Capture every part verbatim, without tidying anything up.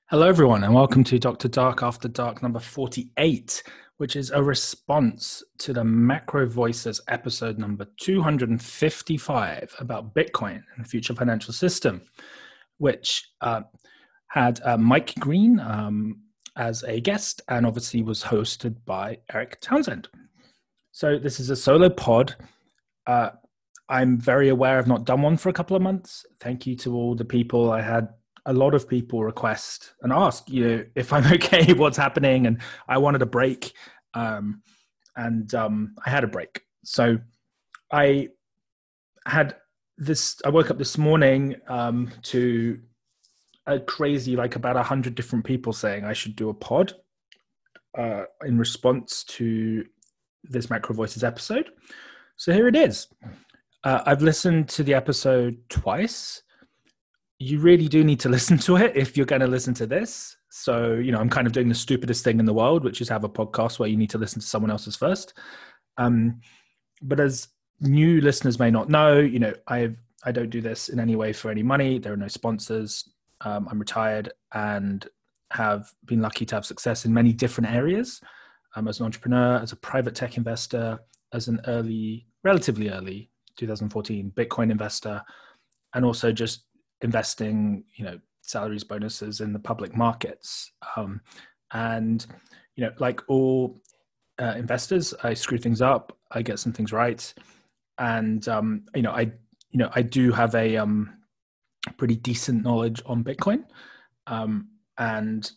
Hello, everyone, and welcome to Doctor Dark After Dark number forty-eight, which is a response to the Macro Voices episode number two hundred fifty-five about Bitcoin and the future financial system, which uh, had uh, Mike Green um, as a guest and obviously was hosted by Eric Townsend. So this is a solo pod. Uh, I'm very aware I've not done one for a couple of months. Thank you to all the people. I had a lot of people request and ask, you know, if I'm okay, what's happening, and I wanted a break, um, and um, I had a break. So I had this. I woke up this morning um, to a crazy, like about a hundred different people saying I should do a pod uh, in response to this Macro Voices episode. So here it is. Uh, I've listened to the episode twice. You really do need to listen to it if you're going to listen to this. So, you know, I'm kind of doing the stupidest thing in the world, which is have a podcast where you need to listen to someone else's first. Um, but as new listeners may not know, you know, I've, I don't do this in any way for any money. There are no sponsors. Um, I'm retired and have been lucky to have success in many different areas. Um, as an entrepreneur, as a private tech investor, as an early, relatively early, two thousand fourteen Bitcoin investor, and also just investing, you know, salaries, bonuses in the public markets. Um, and, you know, like all uh, investors, I screw things up, I get some things right. And, um, you know, I, you know, I do have a um, pretty decent knowledge on Bitcoin. Um, and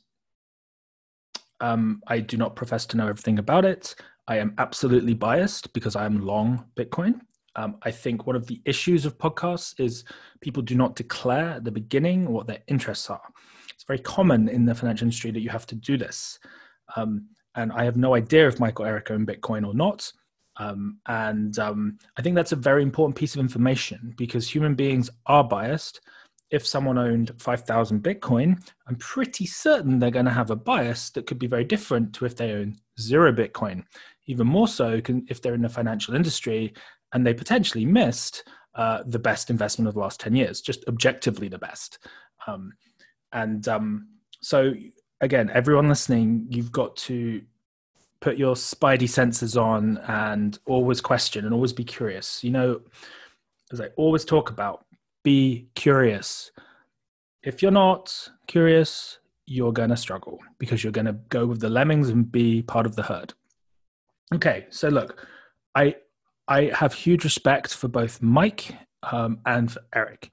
um, I do not profess to know everything about it. I am absolutely biased because I am long Bitcoin. Um, I think one of the issues of podcasts is people do not declare at the beginning what their interests are. It's very common in the financial industry that you have to do this. Um, and I have no idea if Michael Eric own Bitcoin or not. Um, and um, I think that's a very important piece of information because human beings are biased. If someone owned five thousand Bitcoin, I'm pretty certain they're going to have a bias that could be very different to if they own zero Bitcoin. Even more so can, if they're in the financial industry and they potentially missed uh, the best investment of the last ten years, just objectively the best. Um, and um, so again, everyone listening, you've got to put your spidey senses on and always question and always be curious. You know, as I always talk about, be curious. If you're not curious, you're going to struggle because you're going to go with the lemmings and be part of the herd. Okay, so look, I I have huge respect for both Mike um, and for Eric.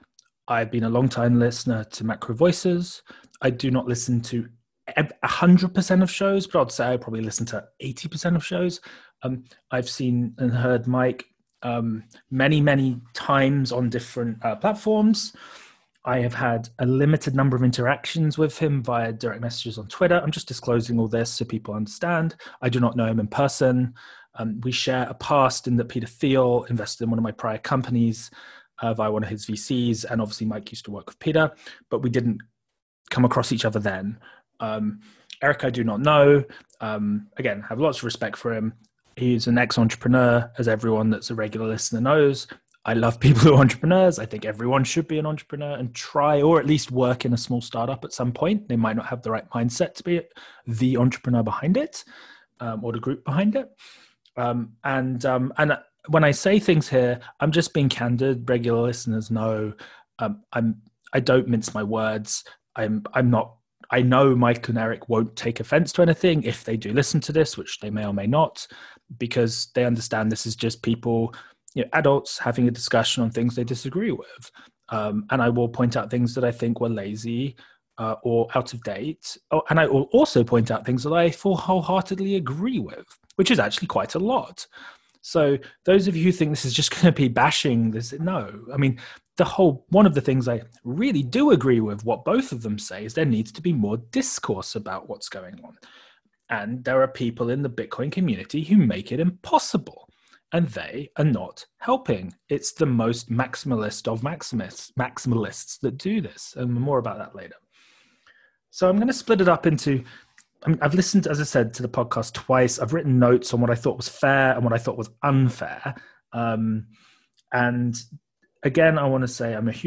I've been a long-time listener to Macro Voices. I do not listen to one hundred percent of shows, but I'd say I probably listen to eighty percent of shows. Um, I've seen and heard Mike um, many, many times on different uh, platforms. I have had a limited number of interactions with him via direct messages on Twitter. I'm just disclosing all this so people understand. I do not know him in person. Um, we share a past in that Peter Thiel invested in one of my prior companies uh, via one of his V Cs. And obviously Mike used to work with Peter, but we didn't come across each other then. Um, Eric, I do not know. Um, again, have lots of respect for him. He's an ex-entrepreneur, as everyone that's a regular listener knows. I love people who are entrepreneurs. I think everyone should be an entrepreneur and try, or at least work in a small startup at some point. They might not have the right mindset to be the entrepreneur behind it um, or the group behind it. Um, and um, and when I say things here, I'm just being candid. Regular listeners know um, I'm I don't mince my words. I'm I'm not. I know Mike and Eric won't take offense to anything if they do listen to this, which they may or may not, because they understand this is just people, you know, adults having a discussion on things they disagree with. Um, and I will point out things that I think were lazy uh, or out of date. Oh, and I will also point out things that I full wholeheartedly agree with, which is actually quite a lot. So those of you who think this is just going to be bashing this, no. I mean, the whole, one of the things I really do agree with what both of them say is there needs to be more discourse about what's going on. And there are people in the Bitcoin community who make it impossible. And they are not helping. It's the most maximalist of maximists, maximalists that do this. And more about that later. So I'm going to split it up into, I mean, I've listened, as I said, to the podcast twice. I've written notes on what I thought was fair and what I thought was unfair. Um, and again, I want to say I'm a huge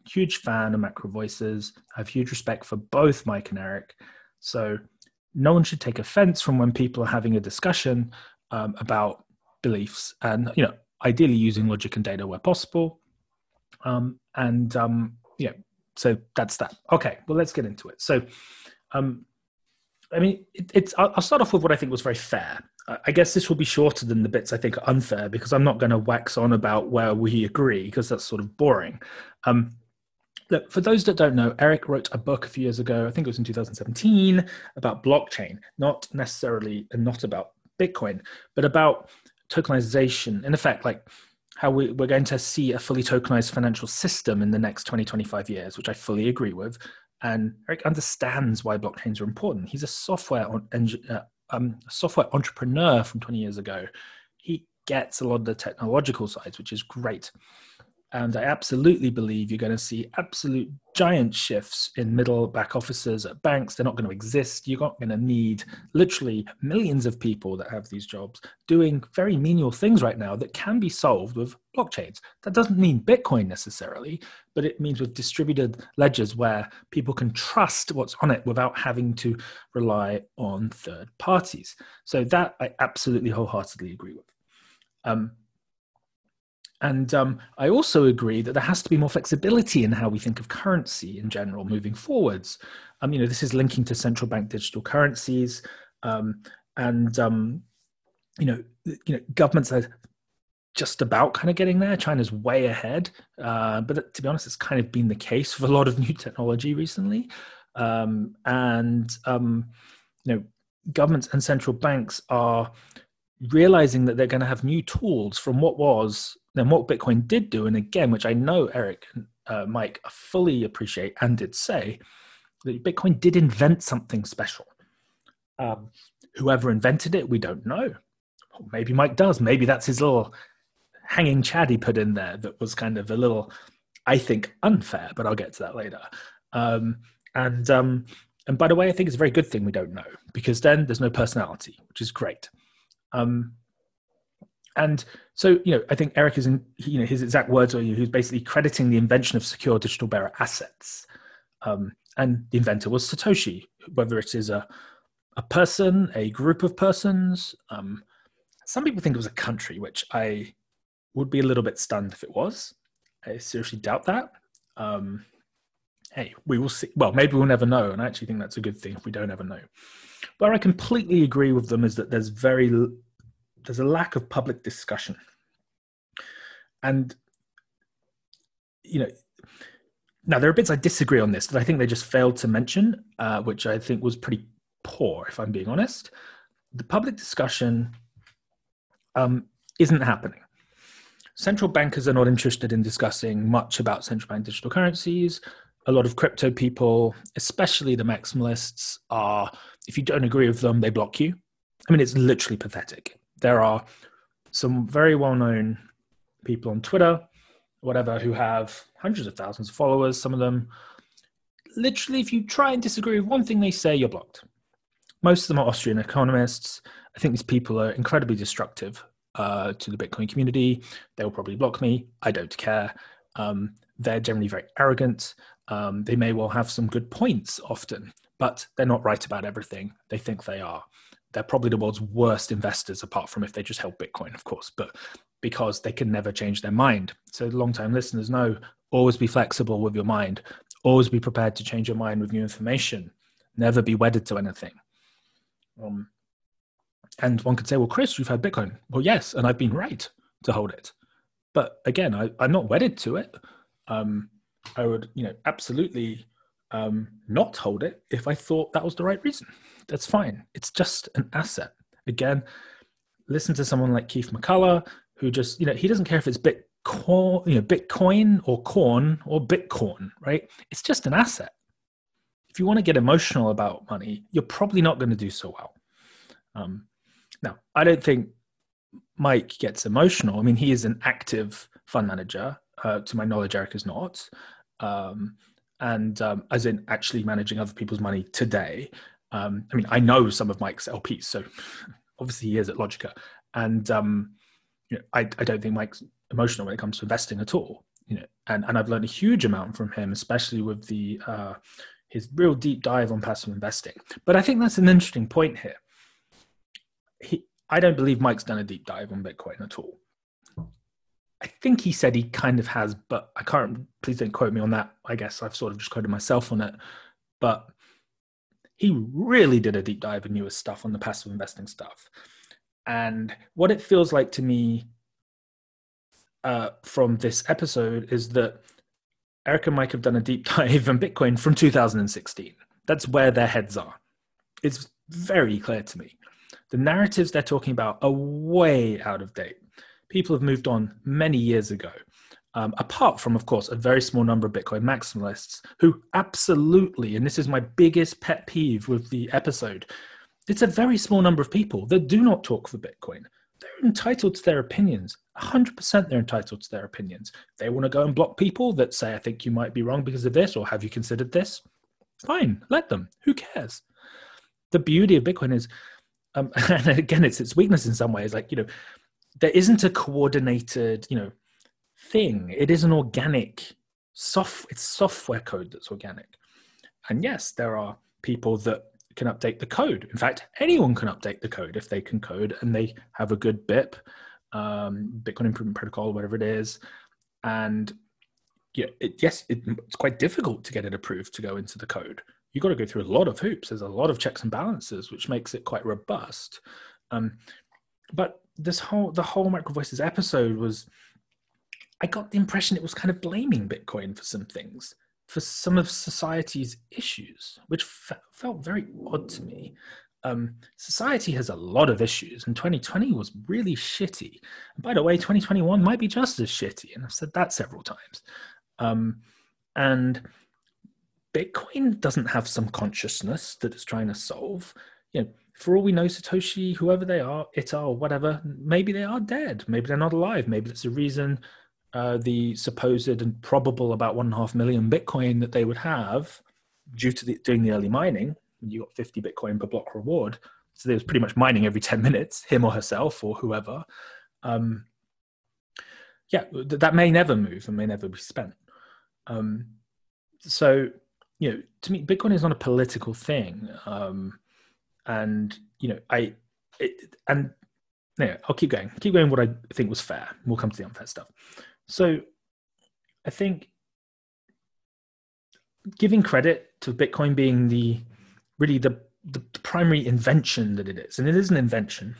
huge fan of Macro Voices. I have huge respect for both Mike and Eric. So no one should take offense from when people are having a discussion um, about beliefs and, you know, ideally using logic and data where possible. Um, and, um, yeah, so that's that. Okay, well, let's get into it. So, um, I mean, it, it's. I'll, I'll start off with what I think was very fair. I guess this will be shorter than the bits I think are unfair, because I'm not going to wax on about where we agree, because that's sort of boring. Um, look, for those that don't know, Eric wrote a book a few years ago, I think it was in two thousand seventeen, about blockchain, not necessarily and not about Bitcoin, but about tokenization. In effect, like how we, we're going to see a fully tokenized financial system in the next twenty, twenty-five years, which I fully agree with. And Eric understands why blockchains are important. He's a software uh, um, software entrepreneur from twenty years ago. He gets a lot of the technological sides, which is great. And I absolutely believe you're going to see absolute giant shifts in middle back offices at banks. They're not going to exist. You're not going to need literally millions of people that have these jobs doing very menial things right now that can be solved with blockchains. That doesn't mean Bitcoin necessarily, but it means with distributed ledgers where people can trust what's on it without having to rely on third parties. So that I absolutely wholeheartedly agree with. Um, And um, I also agree that there has to be more flexibility in how we think of currency in general moving forwards. Um, you know, this is linking to central bank digital currencies, um, and um, you know, you know, governments are just about kind of getting there. China's way ahead, uh, but to be honest, it's kind of been the case with a lot of new technology recently. Um, and um, you know, governments and central banks are realizing that they're going to have new tools from what was and what Bitcoin did do. And again, which I know Eric and uh, Mike fully appreciate and did say, that Bitcoin did invent something special. Um, whoever invented it, we don't know. Maybe Mike does. Maybe that's his little hanging chad he put in there that was kind of a little, I think, unfair, but I'll get to that later. Um, and um, and by the way, I think it's a very good thing we don't know, because then there's no personality, which is great. Um, and so, you know, I think Eric is in, you know, his exact words are, he was basically crediting the invention of secure digital bearer assets. Um, and the inventor was Satoshi, whether it is a, a person, a group of persons. Um, some people think it was a country, which I would be a little bit stunned if it was. I seriously doubt that. Um, hey, we will see. Well, maybe we'll never know. And I actually think that's a good thing if we don't ever know. Where I completely agree with them is that there's very, there's a lack of public discussion. And, you know, now there are bits I disagree on this that I think they just failed to mention, uh, which I think was pretty poor, if I'm being honest. The public discussion um, isn't happening. Central bankers are not interested in discussing much about central bank digital currencies. A lot of crypto people, especially the maximalists, are, if you don't agree with them, they block you. I mean, it's literally pathetic. There are some very well-known people on Twitter, whatever, who have hundreds of thousands of followers. Some of them, literally, if you try and disagree with one thing they say, you're blocked. Most of them are Austrian economists. I think these people are incredibly destructive uh, to the Bitcoin community. They will probably block me. I don't care. Um, they're generally very arrogant. Um, they may well have some good points often, but they're not right about everything. They think they are. They're probably the world's worst investors, apart from if they just held Bitcoin, of course, but because they can never change their mind. So long-time listeners know, always be flexible with your mind. Always be prepared to change your mind with new information. Never be wedded to anything. Um, and one could say, well, Chris, you've had Bitcoin. Well, yes, and I've been right to hold it. But again, I, I'm not wedded to it. Um, I would, you know, absolutely um, not hold it if I thought that was the right reason. That's fine. It's just an asset. Again, listen to someone like Keith McCullough, who just, you know, he doesn't care if it's Bitcoin, you know, Bitcoin or corn or Bitcoin, right? It's just an asset. If you want to get emotional about money, you're probably not going to do so well. Um, now, I don't think Mike gets emotional. I mean, he is an active fund manager. Uh, to my knowledge, Eric is not. Um, and um, as in actually managing other people's money today. Um, I mean, I know some of Mike's L Ps, so obviously he is at Logica. And um, you know, I, I don't think Mike's emotional when it comes to investing at all. you know, and, and I've learned a huge amount from him, especially with the uh, his real deep dive on passive investing. But I think that's an interesting point here. He, I don't believe Mike's done a deep dive on Bitcoin at all. I think he said he kind of has, but I can't, please don't quote me on that. I guess I've sort of just quoted myself on it. But he really did a deep dive and knew his stuff on the passive investing stuff. And what it feels like to me uh, from this episode is that Eric and Mike have done a deep dive on Bitcoin from two thousand sixteen. That's where their heads are. It's very clear to me. The narratives they're talking about are way out of date. People have moved on many years ago, um, apart from, of course, a very small number of Bitcoin maximalists who absolutely, and this is my biggest pet peeve with the episode, it's a very small number of people that do not talk for Bitcoin. They're entitled to their opinions. one hundred percent they're entitled to their opinions. They want to go and block people that say, I think you might be wrong because of this, or have you considered this? Fine, let them. Who cares? The beauty of Bitcoin is, um, and again, it's its weakness in some ways, like, you know, there isn't a coordinated, you know, thing. It is an organic soft, it's software code that's organic. And yes, there are people that can update the code. In fact, anyone can update the code if they can code and they have a good B I P, um, Bitcoin Improvement Protocol, whatever it is. And yeah, it, yes, it, it's quite difficult to get it approved to go into the code. You've got to go through a lot of hoops. There's a lot of checks and balances, which makes it quite robust. Um, but this whole, the whole Micro Voices episode was, I got the impression it was kind of blaming Bitcoin for some things, for some of society's issues, which fe- felt very odd to me. Um, society has a lot of issues, and twenty twenty was really shitty. And by the way, twenty twenty-one might be just as shitty, and I've said that several times. Um, and Bitcoin doesn't have some consciousness that it's trying to solve. You know, for all we know, Satoshi, whoever they are, Ita, whatever, maybe they are dead. Maybe they're not alive. Maybe that's a reason uh, the supposed and probable about one and a half million Bitcoin that they would have due to the, doing the early mining. You got fifty Bitcoin per block reward. So they was pretty much mining every ten minutes, him or herself or whoever. Um, yeah, th- that may never move and may never be spent. Um, so, you know, to me, Bitcoin is not a political thing. Um, and, you know, I, it, and anyway, I'll keep going, keep going what I think was fair. We'll come to the unfair stuff. So I think giving credit to Bitcoin being the, really the, the primary invention that it is, and it is an invention,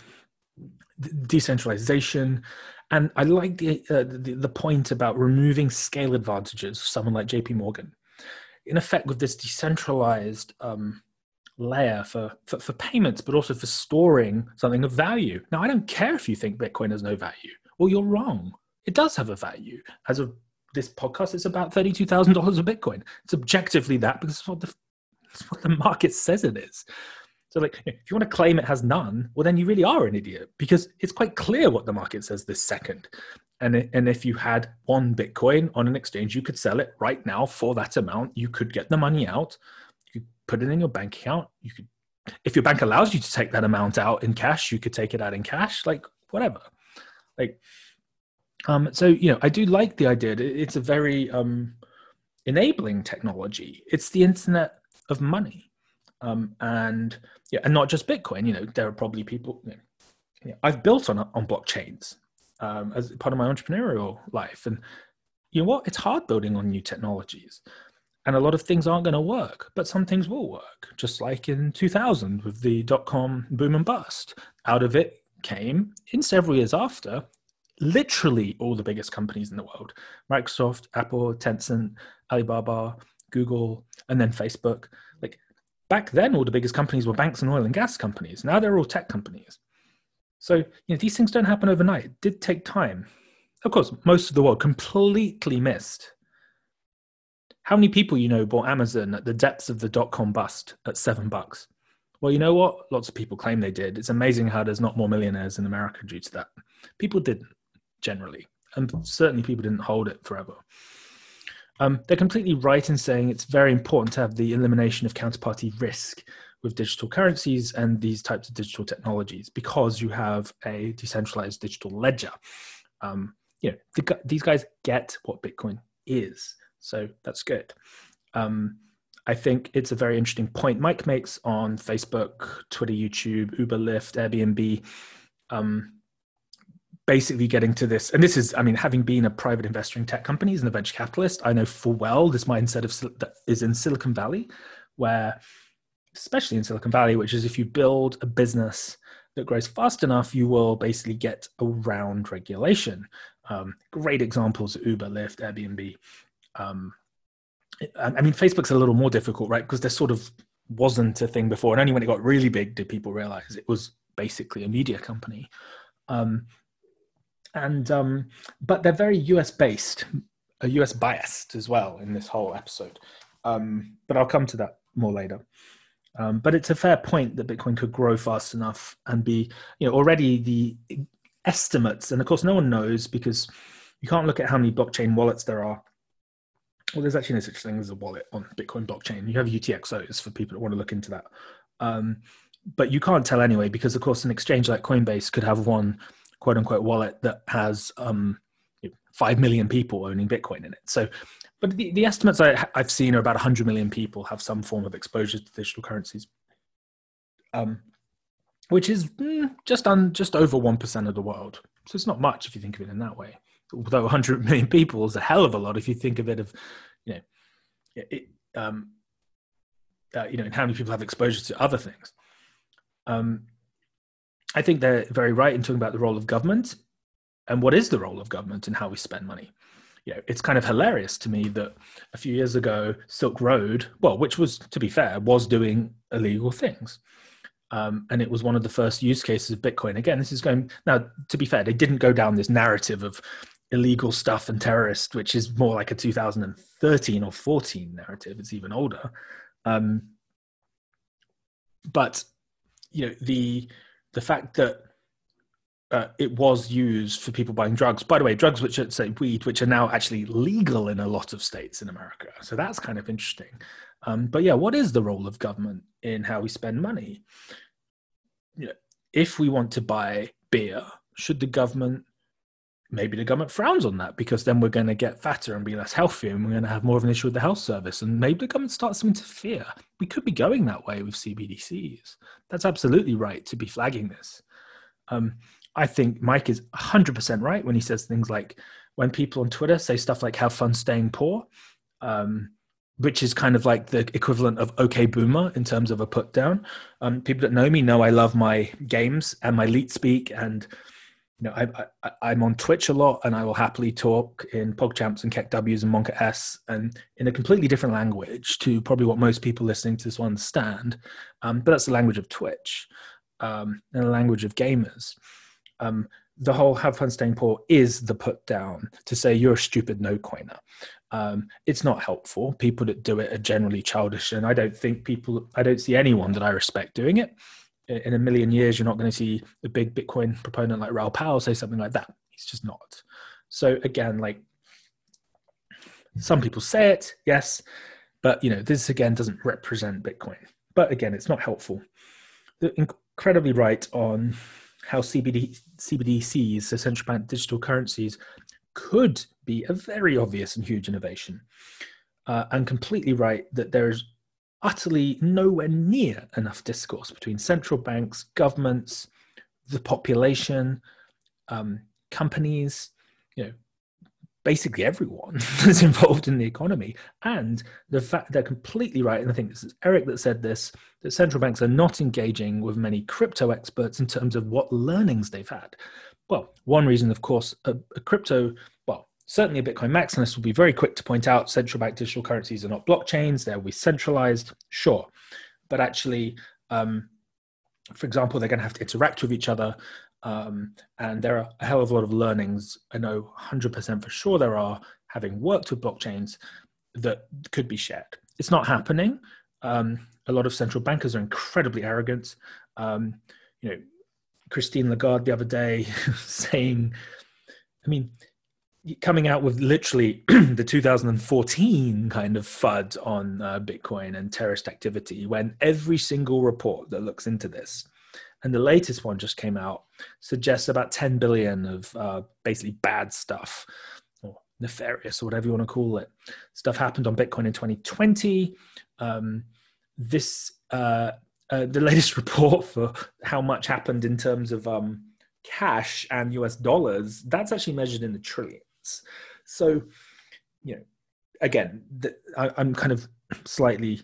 decentralization. And I like the, uh, the, the point about removing scale advantages of someone like J P Morgan. In effect, with this decentralized um, layer for, for, for payments, but also for storing something of value. Now, I don't care if you think Bitcoin has no value. Well, you're wrong. It does have a value. As of this podcast, it's about thirty-two thousand dollars of Bitcoin. It's objectively that because it's what the, it's what the market says it is. So like, if you want to claim it has none, well, then you really are an idiot because it's quite clear what the market says this second. And, it, and if you had one Bitcoin on an exchange, you could sell it right now for that amount. You could get the money out. You could put it in your bank account. You could, if your bank allows you to take that amount out in cash, you could take it out in cash, like whatever. Like, um, so, you know, I do like the idea. It's a very um, enabling technology. It's the internet of money. Um, and yeah, and not just Bitcoin. You know, there are probably people. You know, you know, I've built on on blockchains um, as part of my entrepreneurial life, and you know what? It's hard building on new technologies, and a lot of things aren't going to work, but some things will work. Just like in two thousand with the dot com boom and bust, out of it came in several years after, literally all the biggest companies in the world: Microsoft, Apple, Tencent, Alibaba, Google, and then Facebook. Like. Back then, all the biggest companies were banks and oil and gas companies. Now they're all tech companies. So, you know, these things don't happen overnight. It did take time. Of course, most of the world completely missed. How many people you know bought Amazon at the depths of the dot-com bust at seven bucks? Well, you know what? Lots of people claim they did. It's amazing how there's not more millionaires in America due to that. People didn't, generally. And certainly people didn't hold it forever. Um, they're completely right in saying it's very important to have the elimination of counterparty risk with digital currencies and these types of digital technologies because you have a decentralized digital ledger. Um, you know, the, these guys get what Bitcoin is. So that's good. Um, I think it's a very interesting point Mike makes on Facebook, Twitter, YouTube, Uber, Lyft, Airbnb, um, basically getting to this. And this is, I mean, having been a private investor in tech companies and a venture capitalist, I know full well this mindset of that is in Silicon Valley, where, especially in Silicon Valley, which is if you build a business that grows fast enough, you will basically get around regulation. Um, great examples: Uber, Lyft, Airbnb. Um, I mean, Facebook's a little more difficult, right? Because there sort of wasn't a thing before. And only when it got really big did people realize it was basically a media company. Um, and um, But they're very U S based, uh, U S biased as well in this whole episode. Um, but I'll come to that more later. Um, but it's a fair point that Bitcoin could grow fast enough and be, you know, already the estimates. And of course, no one knows because you can't look at how many blockchain wallets there are. Well, there's actually no such thing as a wallet on Bitcoin blockchain. You have U T X Os for people that want to look into that. Um, but you can't tell anyway, because of course an exchange like Coinbase could have one quote unquote wallet that has um, five million people owning Bitcoin in it. So, but the, the estimates I, I've seen are about one hundred million people have some form of exposure to digital currencies, um, which is mm, just on just over one percent of the world. So it's not much if you think of it in that way. Although one hundred million people is a hell of a lot if you think of it of, you know, it, um, uh, you know, and how many people have exposure to other things. Um, I think they're very right in talking about the role of government and what is the role of government and how we spend money. You know, it's kind of hilarious to me that a few years ago, Silk Road, well, which was, to be fair, was doing illegal things. Um, and it was one of the first use cases of Bitcoin. Again, this is going, now, to be fair, they didn't go down this narrative of illegal stuff and terrorist, which is more like a two thousand thirteen or fourteen narrative. It's even older. Um, but, you know, the the fact that uh, it was used for people buying drugs, by the way, drugs which are, say, weed, which are now actually legal in a lot of states in America. So that's kind of interesting. Um, but yeah, what is the role of government in how we spend money? You know, if we want to buy beer, should the government, maybe the government frowns on that because then we're going to get fatter and be less healthy and we're going to have more of an issue with the health service. And maybe the government starts to interfere. We could be going that way with C B D Cs. That's absolutely right to be flagging this. Um, I think Mike is one hundred percent right when he says things like, when people on Twitter say stuff like have fun staying poor, um, which is kind of like the equivalent of okay boomer in terms of a put down. Um, people that know me know I love my games and my leet speak, and you know, I, I, I'm on Twitch a lot, and I will happily talk in PogChamps and KeckW's and Monka S, and in a completely different language to probably what most people listening to this will understand. Um, but that's the language of Twitch, um, and the language of gamers. Um, the whole have fun staying poor is the put down to say you're a stupid no coiner. Um, it's not helpful. People that do it are generally childish, and I don't think people, I don't see anyone that I respect doing it. In a million years, you're not going to see a big Bitcoin proponent like Raoul Pal say something like that. He's just not. So again, like, some people say it, yes, but you know, this again doesn't represent Bitcoin. But again, it's not helpful. They're incredibly right on how C B D, C B D Cs, so central bank digital currencies, could be a very obvious and huge innovation. Uh, and completely right that there's utterly nowhere near enough discourse between central banks, governments, the population, um, companies, you know, basically everyone that's involved in the economy. And the fact they're completely right, and I think this is Eric that said this, that central banks are not engaging with many crypto experts in terms of what learnings they've had. Well, one reason, of course, a, a crypto, well, certainly a Bitcoin maximalist will be very quick to point out central bank digital currencies are not blockchains, they'll be centralized, sure. But actually, um, for example, they're going to have to interact with each other. Um, and there are a hell of a lot of learnings, I know one hundred percent for sure there are, having worked with blockchains, that could be shared. It's not happening. Um, a lot of central bankers are incredibly arrogant. Um, you know, Christine Lagarde the other day saying, I mean, coming out with literally the two thousand fourteen kind of F U D on uh, Bitcoin and terrorist activity, when every single report that looks into this And the latest one just came out, suggests about ten billion of uh, basically bad stuff, or nefarious, or whatever you want to call it. Stuff happened on Bitcoin in twenty twenty. Um, this uh, uh, the latest report for how much happened in terms of um, cash and U S dollars, that's actually measured in the trillions. So, you know, again, the, I, I'm kind of slightly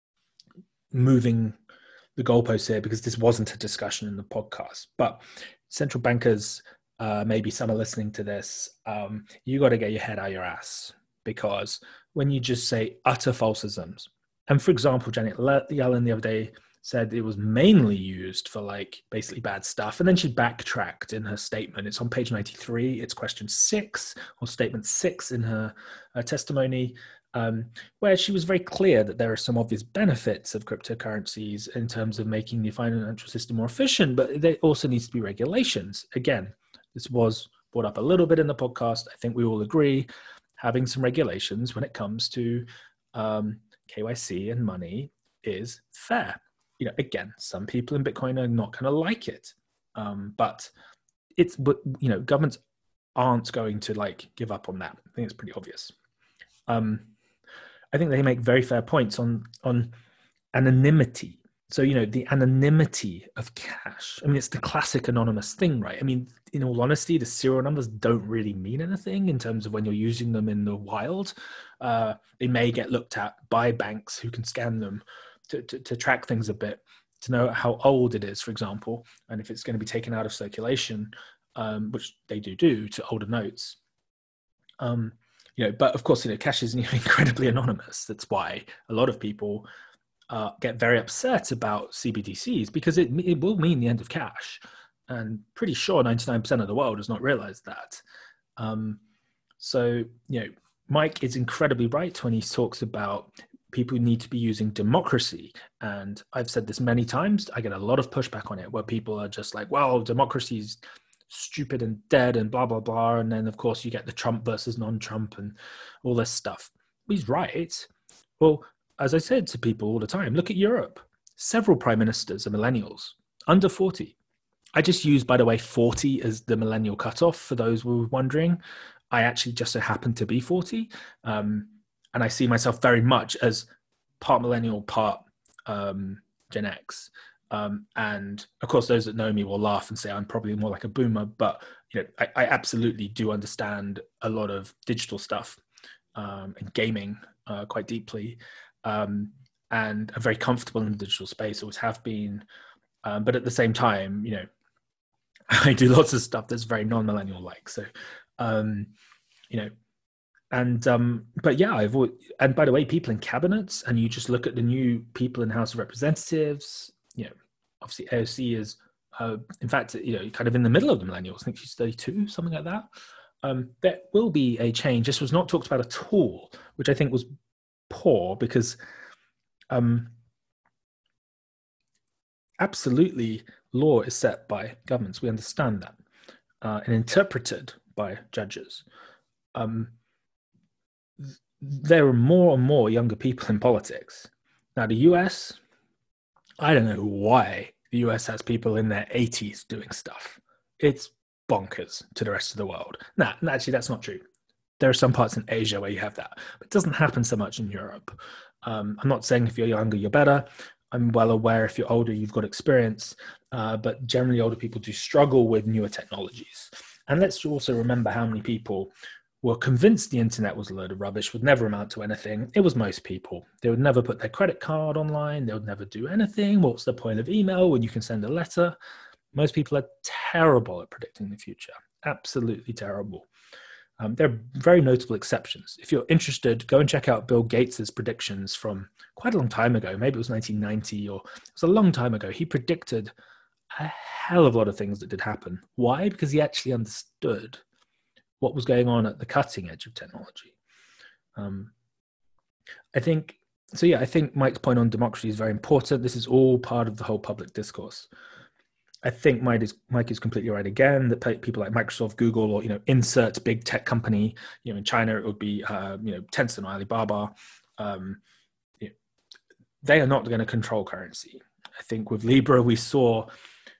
moving the goalposts here because this wasn't a discussion in the podcast. But central bankers, uh, maybe some are listening to this, um, you got to get your head out of your ass, because when you just say utter falsisms, and for example, Janet Yellen the other day said it was mainly used for like basically bad stuff. And then she backtracked in her statement. It's on page ninety-three. It's question six or statement six in her, her testimony, um, where she was very clear that there are some obvious benefits of cryptocurrencies in terms of making the financial system more efficient, but there also needs to be regulations. Again, this was brought up a little bit in the podcast. I think we all agree having some regulations when it comes to um, K Y C and money is fair. You know, again, some people in Bitcoin are not going to like it, um, but it's, but you know, governments aren't going to like give up on that. I think it's pretty obvious. Um, I think they make very fair points on on anonymity. So, you know, the anonymity of cash. I mean, it's the classic anonymous thing, right? I mean, in all honesty, the serial numbers don't really mean anything in terms of when you're using them in the wild. Uh, they may get looked at by banks who can scan them to, to, to track things a bit, to know how old it is, for example, and if it's going to be taken out of circulation, um, which they do do to older notes. Um, you know, but of course, you know, cash is incredibly anonymous. That's why a lot of people uh, get very upset about C B D Cs, because it, it will mean the end of cash. And pretty sure ninety-nine percent of the world has not realized that. Um, so, you know, Mike is incredibly right when he talks about people need to be using democracy. And I've said this many times. I get a lot of pushback on it where people are just like, well, democracy's stupid and dead and blah, blah, blah. And then, of course, you get the Trump versus non-Trump and all this stuff. He's right. Well, as I said to people all the time, look at Europe. Several prime ministers are millennials, under forty. I just use, by the way, forty as the millennial cutoff for those who were wondering. I actually just so happen to be forty. Um, and I see myself very much as part millennial, part um, Gen X. Um, and of course, those that know me will laugh and say I'm probably more like a boomer, but you know, I, I absolutely do understand a lot of digital stuff um, and gaming uh, quite deeply. Um, and I'm very comfortable in the digital space, always have been. Um, but at the same time, you know, I do lots of stuff that's very non-millennial like. So, um, you know, and, um, but yeah, I've, and by the way, people in cabinets, and you just look at the new people in House of Representatives, you know, obviously A O C is, uh, in fact, you know, kind of in the middle of the millennials. I think she's thirty-two, something like that. Um, there will be a change. This was not talked about at all, which I think was poor, because um, absolutely law is set by governments. We understand that, uh, and interpreted by judges. Um, th- there are more and more younger people in politics. Now, the U S, I don't know why the U S has people in their eighties doing stuff. It's bonkers to the rest of the world. Nah, actually, that's not true. There are some parts in Asia where you have that, but it doesn't happen so much in Europe. Um, I'm not saying if you're younger, you're better. I'm well aware if you're older, you've got experience, uh, but generally older people do struggle with newer technologies. And let's also remember how many people were convinced the internet was a load of rubbish, would never amount to anything. It was most people. They would never put their credit card online. They would never do anything. What's the point of email when you can send a letter? Most people are terrible at predicting the future. Absolutely terrible. Um, there are very notable exceptions. If you're interested, go and check out Bill Gates's predictions from quite a long time ago. Maybe it was nineteen ninety, or it was a long time ago. He predicted a hell of a lot of things that did happen. Why? Because he actually understood what was going on at the cutting edge of technology. Um, I think, so yeah, I think Mike's point on democracy is very important. This is all part of the whole public discourse. I think Mike is, Mike is completely right again, that people like Microsoft, Google, or, you know, insert big tech company, you know, in China, it would be, uh, you know, Tencent or Alibaba. Um, you know, they are not going to control currency. I think with Libra, we saw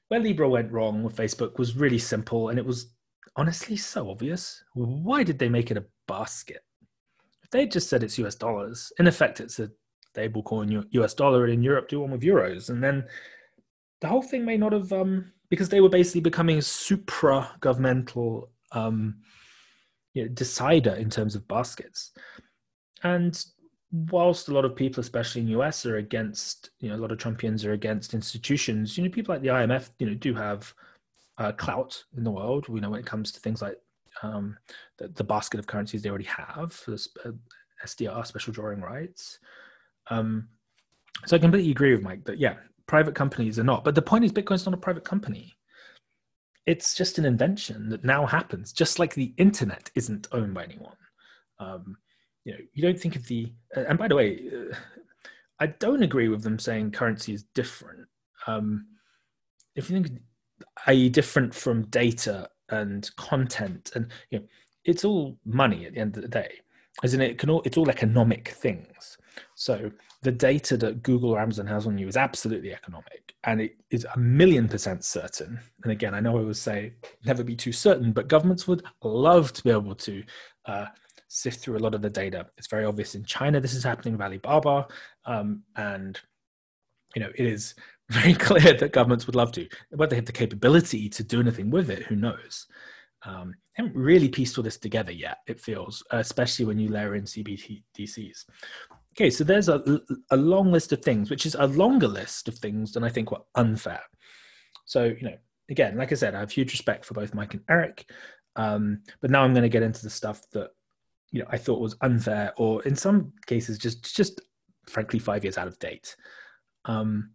where Libra went wrong with Facebook was really simple, and it was honestly so obvious. Why did they make it a basket? If they just said it's U S dollars, in effect, it's a stable coin U S dollar, and in Europe, do one with euros. And then the whole thing may not have, um, because they were basically becoming a supra-governmental um, you know, decider in terms of baskets. And whilst a lot of people, especially in the U S, are against, you know, a lot of Trumpians are against institutions, you know, people like the I M F, you know, do have uh, clout in the world, you know, when it comes to things like um, the, the basket of currencies they already have, this, uh, S D R, special drawing rights. Um, so I completely agree with Mike that, yeah, private companies are not. But the point is, Bitcoin's not a private company. It's just an invention that now happens, just like the internet isn't owned by anyone. Um, you know, you don't think of the, and by the way, uh, I don't agree with them saying currency is different. Um, if you think, that is different from data and content, and you know, it's all money at the end of the day, as in it can all, it's all economic things. So the data that Google or Amazon has on you is absolutely economic, and it is a million percent certain. And again, I know I would say never be too certain, but governments would love to be able to uh, sift through a lot of the data. It's very obvious in China this is happening with Alibaba, um, and you know it is very clear that governments would love to. Whether they have the capability to do anything with it, who knows? Um, I haven't really pieced all this together yet, it feels, especially when you layer in C B D Cs. Okay, so there's a, a long list of things, which is a longer list of things than I think were unfair. So, you know, again, like I said, I have huge respect for both Mike and Eric, um, but now I'm going to get into the stuff that, you know, I thought was unfair, or in some cases, just, just frankly, five years out of date. Um,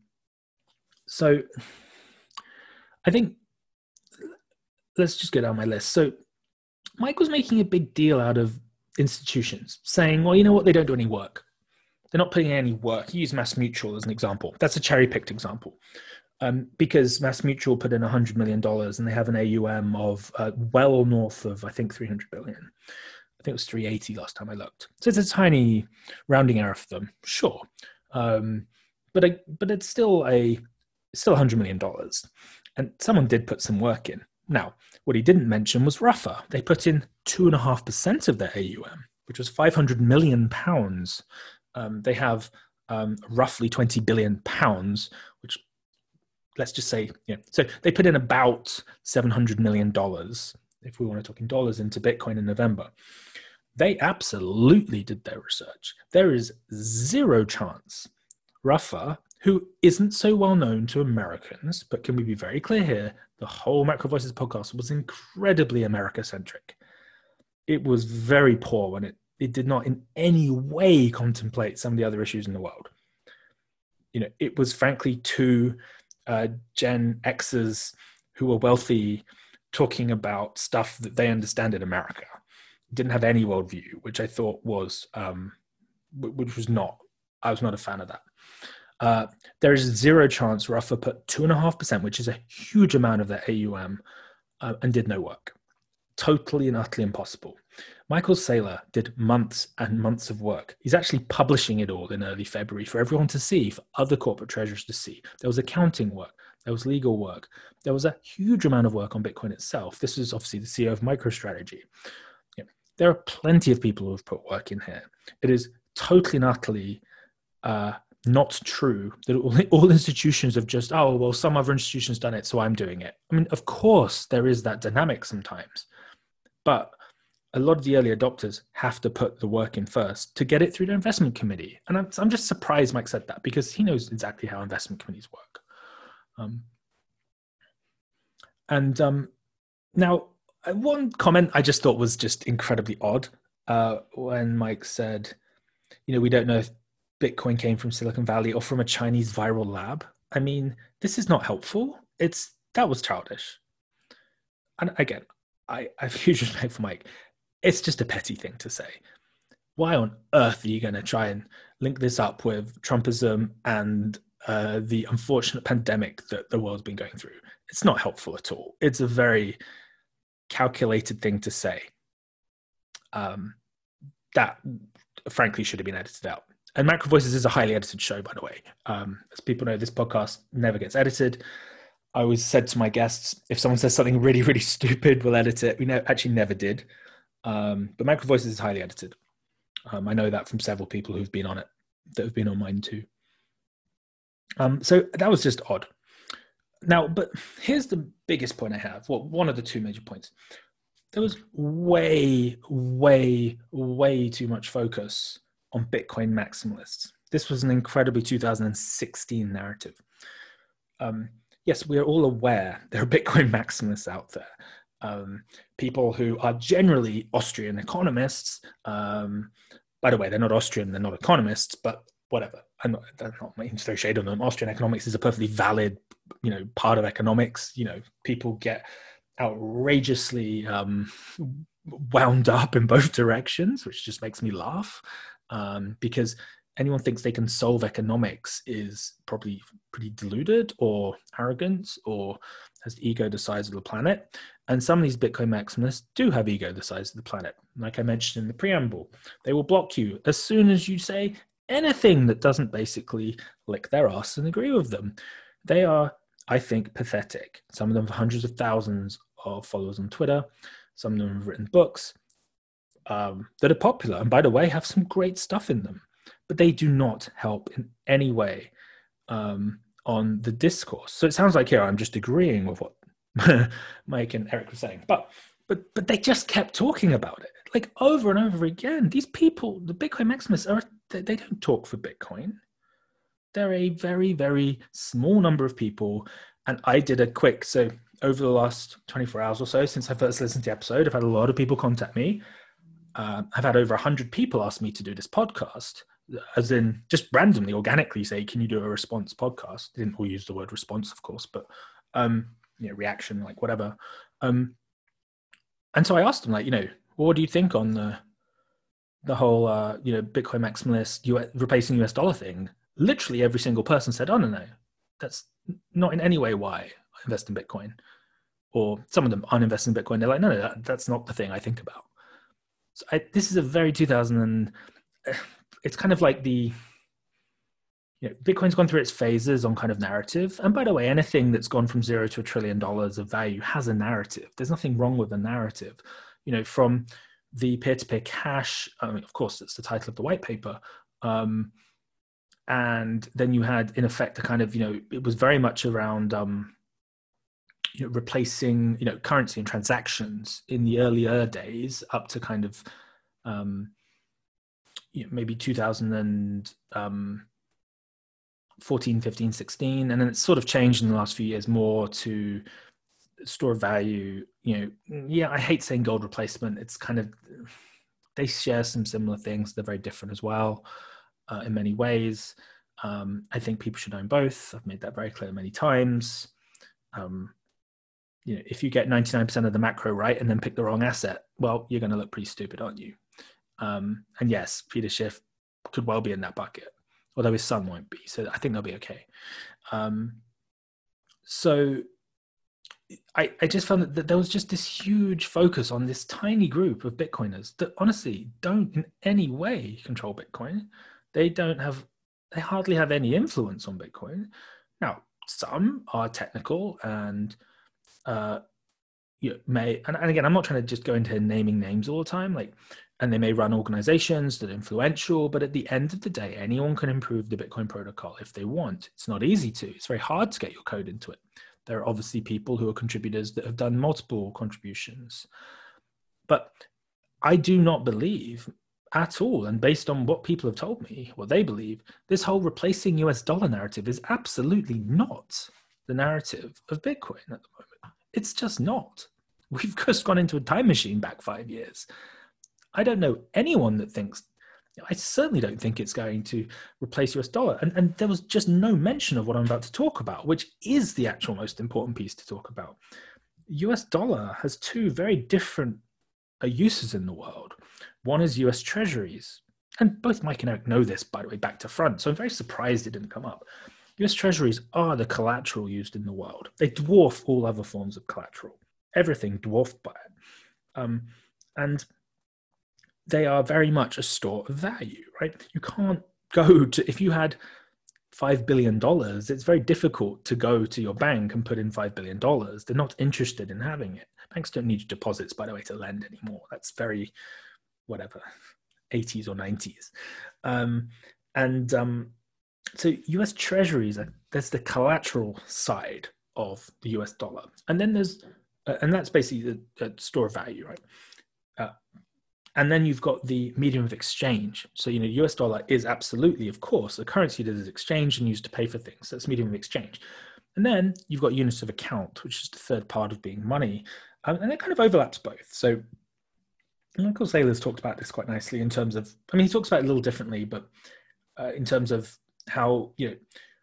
so I think, let's just go down my list. So Mike was making a big deal out of institutions, saying, well, you know what, they don't do any work. They're not putting in any work. He used MassMutual as an example. That's a cherry-picked example. Um, because MassMutual put in one hundred million dollars and they have an A U M of uh, well north of, I think, three hundred billion dollars. I think it was three hundred eighty last time I looked. So it's a tiny rounding error for them, sure. Um, but I, but it's still a it's still one hundred million dollars. And someone did put some work in. Now, what he didn't mention was Ruffer. They put in two point five percent of their A U M, which was five hundred million pounds. Um, they have um, roughly twenty billion pounds, which let's just say, yeah. So they put in about seven hundred million dollars, if we want to talk in dollars, into Bitcoin in November. They absolutely did their research. There is zero chance Ruffer, who isn't so well known to Americans, but can we be very clear here, the whole Macro Voices podcast was incredibly America-centric. It was very poor when it It did not in any way contemplate some of the other issues in the world. You know, it was frankly two uh, Gen Xers who were wealthy talking about stuff that they understand in America. It didn't have any worldview, which I thought was, um, which was not, I was not a fan of that. Uh, there is zero chance Ruffer put two and a half percent, which is a huge amount of their A U M, uh, and did no work. Totally and utterly impossible. Michael Saylor did months and months of work. He's actually publishing it all in early February for everyone to see, for other corporate treasurers to see. There was accounting work. There was legal work. There was a huge amount of work on Bitcoin itself. This is obviously the C E O of MicroStrategy. Yeah, there are plenty of people who have put work in here. It is totally and utterly uh, not true that all, all institutions have just, oh, well, some other institution's done it, so I'm doing it. I mean, of course, there is that dynamic sometimes. But a lot of the early adopters have to put the work in first to get it through the investment committee. And I'm, I'm just surprised Mike said that, because he knows exactly how investment committees work. Um, and um, now, one comment I just thought was just incredibly odd uh, when Mike said, you know, we don't know if Bitcoin came from Silicon Valley or from a Chinese viral lab. I mean, this is not helpful. It's that was childish. And again, I, I have huge respect for Mike. It's just a petty thing to say. Why on earth are you going to try and link this up with Trumpism and uh, the unfortunate pandemic that the world's been going through? It's not helpful at all. It's a very calculated thing to say. Um, that, frankly, should have been edited out. And Macro Voices is a highly edited show, by the way. Um, as people know, this podcast never gets edited. I always said to my guests, if someone says something really, really stupid, we'll edit it. We ne- actually never did. Um, but Micro Voices is highly edited. Um, I know that from several people who've been on it, that have been on mine too. Um, so that was just odd. Now, but here's the biggest point I have. Well, one of the two major points. There was way, way, way too much focus on Bitcoin maximalists. This was an incredibly two thousand sixteen narrative. Um, yes, we are all aware there are Bitcoin maximalists out there. Um, people who are generally Austrian economists. Um, by the way, they're not Austrian, they're not economists, but whatever. I'm not, I'm not meaning to throw shade on them. Austrian economics is a perfectly valid, you know, part of economics. You know, people get outrageously um, wound up in both directions, which just makes me laugh, um, because anyone thinks they can solve economics is probably pretty deluded or arrogant or has ego the size of the planet. And some of these Bitcoin maximalists do have ego the size of the planet. Like I mentioned in the preamble, they will block you as soon as you say anything that doesn't basically lick their ass and agree with them. They are, I think, pathetic. Some of them have hundreds of thousands of followers on Twitter. Some of them have written books um, that are popular, and by the way, have some great stuff in them. But they do not help in any way um, on the discourse. So it sounds like here I'm just agreeing with what Mike and Eric were saying, but but but they just kept talking about it like over and over again. These people, the Bitcoin maximalists, are they, they don't talk for Bitcoin. They're a very very small number of people, and I did a quick so over the last twenty-four hours or so since I first listened to the episode, I've had a lot of people contact me. Uh, I've had over one hundred people ask me to do this podcast, as in just randomly, organically say, can you do a response podcast? They didn't all use the word response, of course, but um, you know, reaction, like whatever. Um, and so I asked them, like, you know, well, what do you think on the the whole, uh, you know, Bitcoin maximalist U S, replacing U S dollar thing? Literally every single person said, oh, no, no, that's not in any way why I invest in Bitcoin. Or some of them aren't investing in Bitcoin. They're like, no, no, that, that's not the thing I think about. So I, this is a very two thousand and it's kind of like the, you know, Bitcoin's gone through its phases on kind of narrative. And by the way, anything that's gone from zero to a trillion dollars of value has a narrative. There's nothing wrong with a narrative. You know, from the peer-to-peer cash, I mean, of course, that's the title of the white paper. Um, and then you had, in effect, a kind of, you know, it was very much around, um, you know, replacing, you know, currency and transactions in the earlier days up to kind of, um, you know, maybe two thousand fourteen, fifteen, sixteen. And then it's sort of changed in the last few years more to store of value. You know, yeah, I hate saying gold replacement. It's kind of, they share some similar things. They're very different as well uh, in many ways. Um, I think people should own both. I've made that very clear many times. Um, you know, if you get ninety-nine percent of the macro right and then pick the wrong asset, well, you're going to look pretty stupid, aren't you? Um, and yes, Peter Schiff could well be in that bucket, although his son won't be. So I think they'll be okay. Um, so I, I just found that, that there was just this huge focus on this tiny group of Bitcoiners that honestly don't in any way control Bitcoin. They don't have, they hardly have any influence on Bitcoin. Now, some are technical and uh, you may, and, and again, I'm not trying to just go into naming names all the time, like, and they may run organizations that are influential, but at the end of the day, anyone can improve the Bitcoin protocol if they want. It's not easy to, it's very hard to get your code into it. There are obviously people who are contributors that have done multiple contributions. But I do not believe at all, and based on what people have told me, what they believe, this whole replacing U S dollar narrative is absolutely not the narrative of Bitcoin at the moment. It's just not. We've just gone into a time machine back five years. I don't know anyone that thinks, I certainly don't think it's going to replace U S dollar. And, and there was just no mention of what I'm about to talk about, which is the actual most important piece to talk about. U S dollar has two very different uh, uses in the world. One is U S treasuries. And both Mike and Eric know this, by the way, back to front. So I'm very surprised it didn't come up. U S treasuries are the collateral used in the world. They dwarf all other forms of collateral. Everything dwarfed by it. Um, and they are very much a store of value, right? You can't go to, if you had five billion dollars, it's very difficult to go to your bank and put in five billion dollars. They're not interested in having it. Banks don't need deposits, by the way, to lend anymore. That's very, whatever, eighties or nineties. Um, and um, so U S Treasuries, there's the collateral side of the U S dollar. And then there's, uh, and that's basically the, the store of value, right? Uh, and then you've got the medium of exchange. So, you know, U S dollar is absolutely, of course, a currency that is exchanged and used to pay for things. That's medium of exchange. And then you've got units of account, which is the third part of being money. Um, and it kind of overlaps both. So Michael Saylor's talked about this quite nicely in terms of, I mean, he talks about it a little differently, but uh, in terms of how, you know,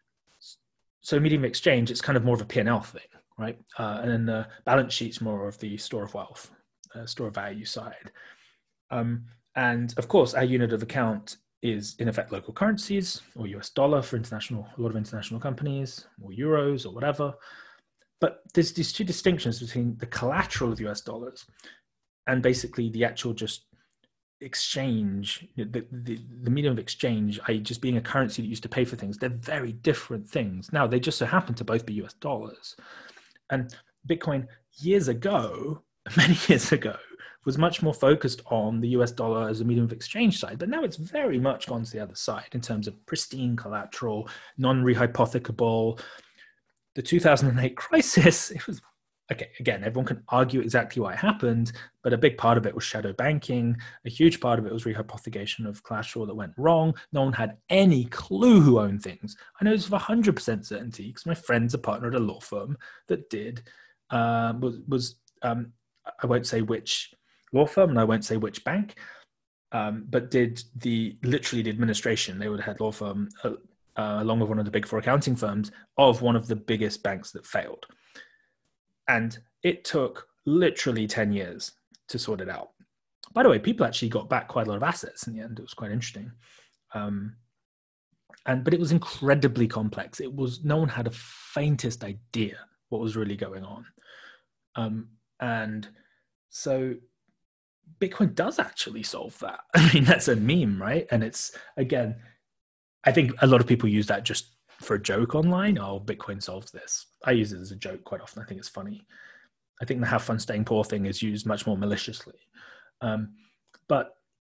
so medium of exchange, it's kind of more of a P and L thing, right? Uh, and then the balance sheet's more of the store of wealth, uh, store of value side. Um, and of course, our unit of account is in effect local currencies or U S dollar for international, a lot of international companies, or euros or whatever. But there's these two distinctions between the collateral of U S dollars and basically the actual just exchange, the, the, the medium of exchange, that is just being a currency that used to pay for things. They're very different things. Now, they just so happen to both be U S dollars. And Bitcoin years ago, many years ago, was much more focused on the U S dollar as a medium of exchange side. But now it's very much gone to the other side in terms of pristine collateral, non-rehypothecable. The two thousand eight crisis, it was, okay, again, everyone can argue exactly why it happened, but a big part of it was shadow banking. A huge part of it was rehypothecation of collateral that went wrong. No one had any clue who owned things. I know this with one hundred percent certainty because my friend's a partner at a law firm that did, uh, was, was um, I won't say which law firm and I won't say which bank, um, but did the, literally the administration. They would have had law firm uh, uh, along with one of the big four accounting firms of one of the biggest banks that failed. And it took literally ten years to sort it out. By the way, people actually got back quite a lot of assets in the end. It was quite interesting. Um, and but it was incredibly complex. It was, no one had a faintest idea what was really going on. Um, and so Bitcoin does actually solve that. I mean, that's a meme, right? And it's, again, I think a lot of people use that just for a joke online. Oh, Bitcoin solves this. I use it as a joke quite often. I think it's funny. I think the have fun staying poor thing is used much more maliciously. Um, but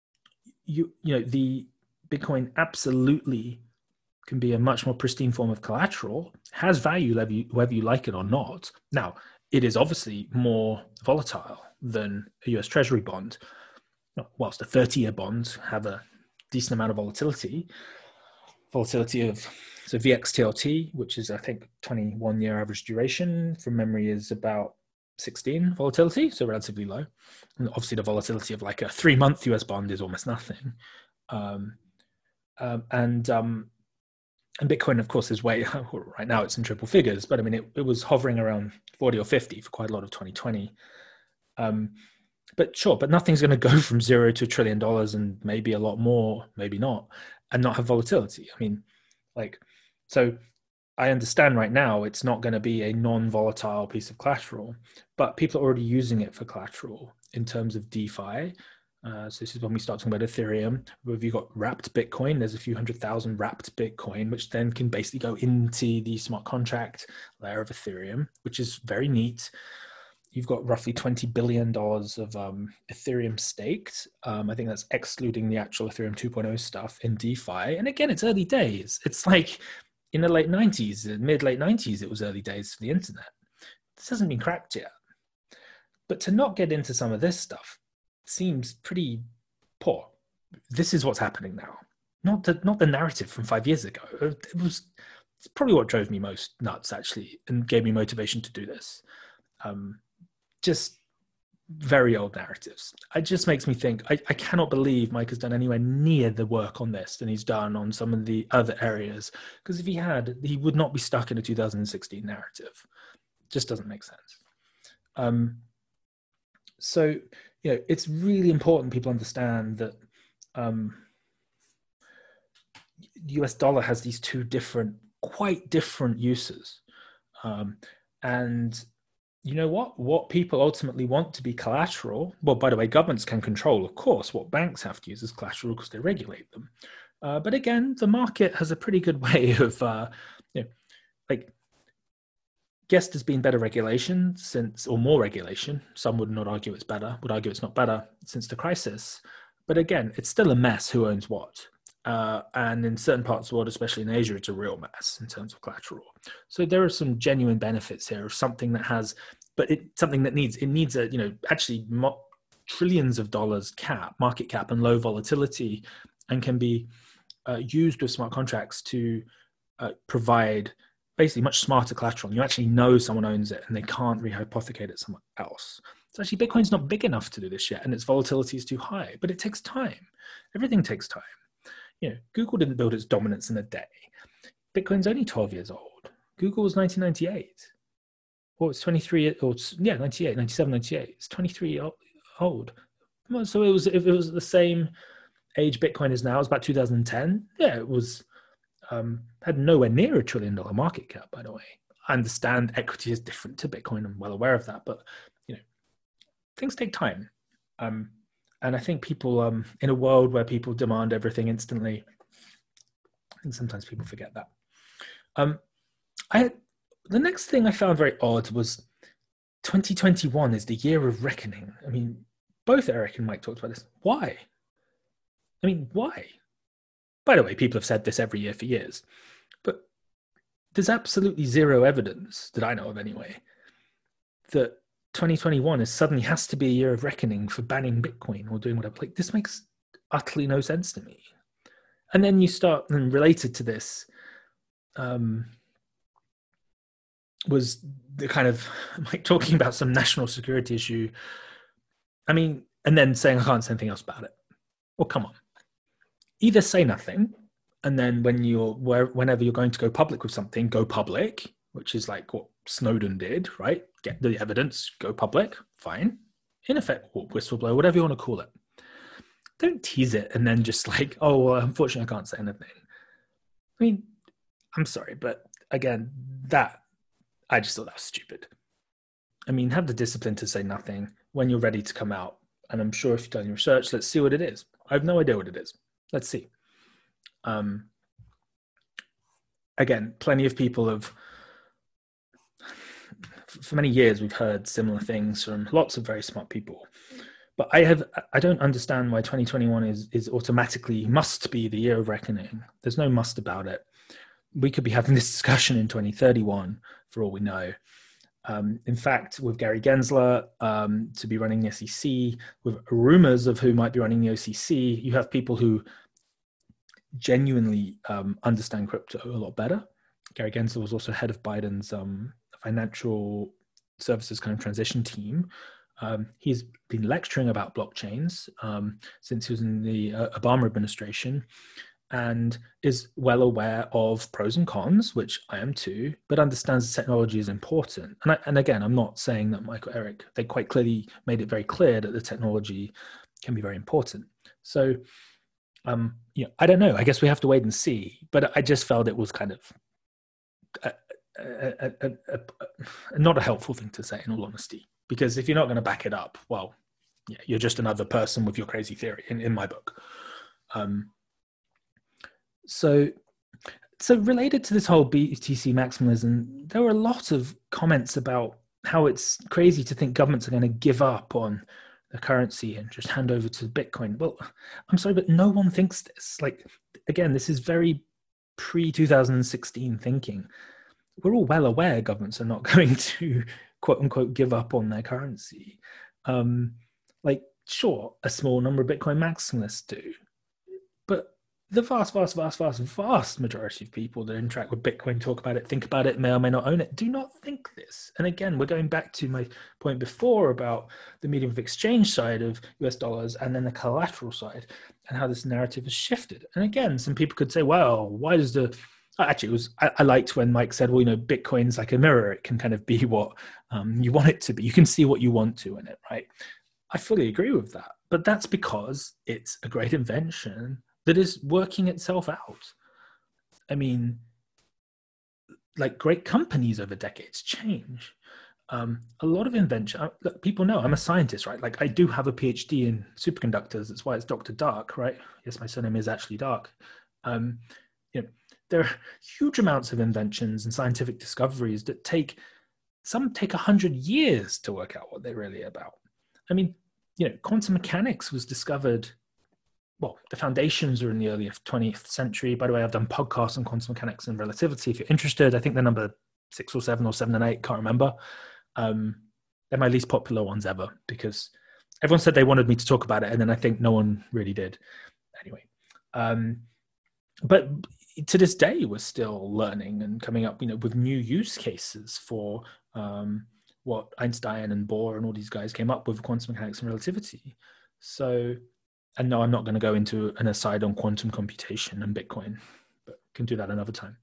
you, you know, the Bitcoin absolutely can be a much more pristine form of collateral, has value whether you, whether you like it or not. Now, it is obviously more volatile than a U S Treasury bond. Whilst a thirty-year bond have a decent amount of volatility, volatility of, so V X T L T, which is I think twenty-one year average duration from memory, is about sixteen volatility, so relatively low. And obviously the volatility of like a three month U S bond is almost nothing. Um, um, and um, and Bitcoin, of course, is way, right now it's in triple figures, but I mean, it, it was hovering around forty or fifty for quite a lot of twenty twenty. Um, but sure, but nothing's going to go from zero to a trillion dollars and maybe a lot more, maybe not, and not have volatility. I mean, like, so I understand right now it's not going to be a non-volatile piece of collateral, but people are already using it for collateral in terms of DeFi. Uh, so this is when we start talking about Ethereum. We've got wrapped Bitcoin. There's a few hundred thousand wrapped Bitcoin, which then can basically go into the smart contract layer of Ethereum, which is very neat. You've got roughly twenty billion dollars of um, Ethereum staked. Um, I think that's excluding the actual Ethereum two point oh stuff in DeFi. And again, it's early days. It's like in the late nineties, mid late nineties, it was early days for the internet. This hasn't been cracked yet. But to not get into some of this stuff seems pretty poor. This is what's happening now. Not the, not the narrative from five years ago. It was it's probably what drove me most nuts, actually, and gave me motivation to do this. Um, just very old narratives. It just makes me think, I, I cannot believe Mike has done anywhere near the work on this than he's done on some of the other areas. Because if he had, he would not be stuck in a two thousand sixteen narrative. It just doesn't make sense. Um, so, you know, it's really important people understand that um, the U S dollar has these two different, quite different uses. Um, and you know what? What people ultimately want to be collateral, well, by the way, governments can control, of course, what banks have to use as collateral because they regulate them. Uh, but again, the market has a pretty good way of, uh, you know, like, yes, there's been better regulation since, or more regulation. Some would not argue it's better, would argue it's not better since the crisis. But again, it's still a mess who owns what. Uh, and in certain parts of the world, especially in Asia, it's a real mess in terms of collateral. So there are some genuine benefits here of something that has, but it something that needs, it needs a, you know, actually mo- trillions of dollars cap, market cap and low volatility, and can be uh, used with smart contracts to uh, provide basically much smarter collateral. You actually know someone owns it and they can't rehypothecate it somewhere else. So actually Bitcoin's not big enough to do this yet, and its volatility is too high, but it takes time. Everything takes time. You know, Google didn't build its dominance in a day. Bitcoin's only twelve years old. Google was nineteen ninety-eight. Well, it's twenty-three, or yeah, ninety-eight, ninety-seven, ninety-eight. It's twenty-three old. So it was, if it was the same age Bitcoin is now, it was about two thousand ten. Yeah, it was, um, had nowhere near a trillion dollar market cap, by the way. I understand equity is different to Bitcoin. I'm well aware of that, but you know, things take time. Um, and I think people, um, in a world where people demand everything instantly, I think sometimes people forget that. Um, I the next thing I found very odd was twenty twenty-one is the year of reckoning. I mean, both Eric and Mike talked about this. Why? I mean, why? By the way, people have said this every year for years, but there's absolutely zero evidence that I know of anyway that twenty twenty-one is suddenly has to be a year of reckoning for banning Bitcoin or doing whatever. Like, this makes utterly no sense to me. And then you start, and related to this um, was the kind of like talking about some national security issue. I mean, and then saying I can't say anything else about it. Well, come on. Either say nothing, and then when you're where, whenever you're going to go public with something, go public, which is like what Snowden did, right? Get the evidence, go public, fine. In effect, or whistleblower, whatever you want to call it. Don't tease it and then just like, oh, well, unfortunately, I can't say anything. I mean, I'm sorry, but again, that I just thought that was stupid. I mean, have the discipline to say nothing when you're ready to come out. And I'm sure if you've done your research, let's see what it is. I have no idea what it is. Let's see. Um, again, plenty of people have, for many years, we've heard similar things from lots of very smart people. But I have, I don't understand why twenty twenty-one is, is automatically must be the year of reckoning. There's no must about it. We could be having this discussion in twenty thirty-one for all we know. Um, in fact, with Gary Gensler um, to be running the S E C, with rumors of who might be running the O C C, you have people who genuinely um, understand crypto a lot better. Gary Gensler was also head of Biden's um, financial services kind of transition team. Um, he's been lecturing about blockchains um, since he was in the uh, Obama administration, and is well aware of pros and cons, which I am too, but understands the technology is important. And, I, and again, I'm not saying that Michael Eric, they quite clearly made it very clear that the technology can be very important. So, um, you know, I don't know, I guess we have to wait and see, but I just felt it was kind of a, a, a, a, not a helpful thing to say, in all honesty, because if you're not going to back it up, well, yeah, you're just another person with your crazy theory in, in my book. Um, So, so related to this whole B T C maximalism, there were a lot of comments about how it's crazy to think governments are going to give up on the currency and just hand over to Bitcoin. Well, I'm sorry, but no one thinks this. Like, again, this is very pre two thousand sixteen thinking. We're all well aware governments are not going to quote unquote give up on their currency. Um, like, sure, a small number of Bitcoin maximalists do, but the vast, vast, vast, vast, vast majority of people that interact with Bitcoin, talk about it, think about it, may or may not own it, do not think this. And again, we're going back to my point before about the medium of exchange side of U S dollars and then the collateral side and how this narrative has shifted. And again, some people could say, well, why does the, actually, it was, I, I liked when Mike said, well, you know, Bitcoin's like a mirror. It can kind of be what um, you want it to be. You can see what you want to in it, right? I fully agree with that. But that's because it's a great invention that is working itself out. I mean, like, great companies over decades change. Um, a lot of invention, look, people know I'm a scientist, right? Like, I do have a PhD in superconductors. That's why it's Doctor Dark, right? Yes, my surname is actually Dark. Um, you know, there are huge amounts of inventions and scientific discoveries that take, some take a hundred years to work out what they're really about. I mean, you know, quantum mechanics was discovered, well, the foundations are in the early twentieth century. By the way, I've done podcasts on quantum mechanics and relativity. If you're interested, I think they're number six or seven or seven and eight, can't remember. Um, they're my least popular ones ever because everyone said they wanted me to talk about it, and then I think no one really did. Anyway, um, but to this day, we're still learning and coming up, you know, with new use cases for um, what Einstein and Bohr and all these guys came up with quantum mechanics and relativity. So, and no, I'm not going to go into an aside on quantum computation and Bitcoin, but can do that another time.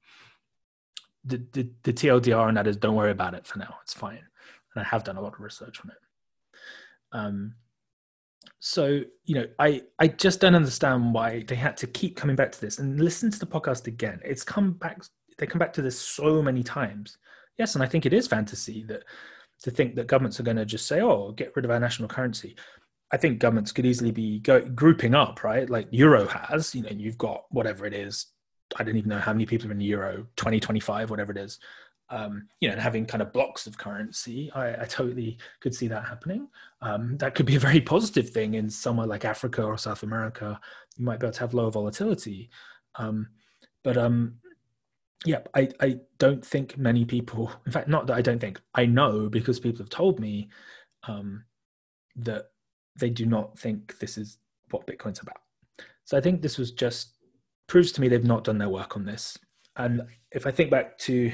The, the, the T L D R on that is don't worry about it for now. It's fine. And I have done a lot of research on it. Um, so, you know, I, I just don't understand why they had to keep coming back to this, and listen to the podcast again. It's come back, they come back to this so many times. Yes, and I think it is fantasy that to think that governments are going to just say, oh, get rid of our national currency. I think governments could easily be go, grouping up, right? Like Euro has, you know, you've got whatever it is. I don't even know how many people are in the Euro, twenty, twenty-five, whatever it is. Um, you know, and having kind of blocks of currency, I, I totally could see that happening. Um, that could be a very positive thing in somewhere like Africa or South America. You might be able to have lower volatility. Um, but um, yeah, I, I don't think many people, in fact, not that I don't think, I know because people have told me um, that they do not think this is what Bitcoin's about. So I think this was just, proves to me they've not done their work on this. And if I think back to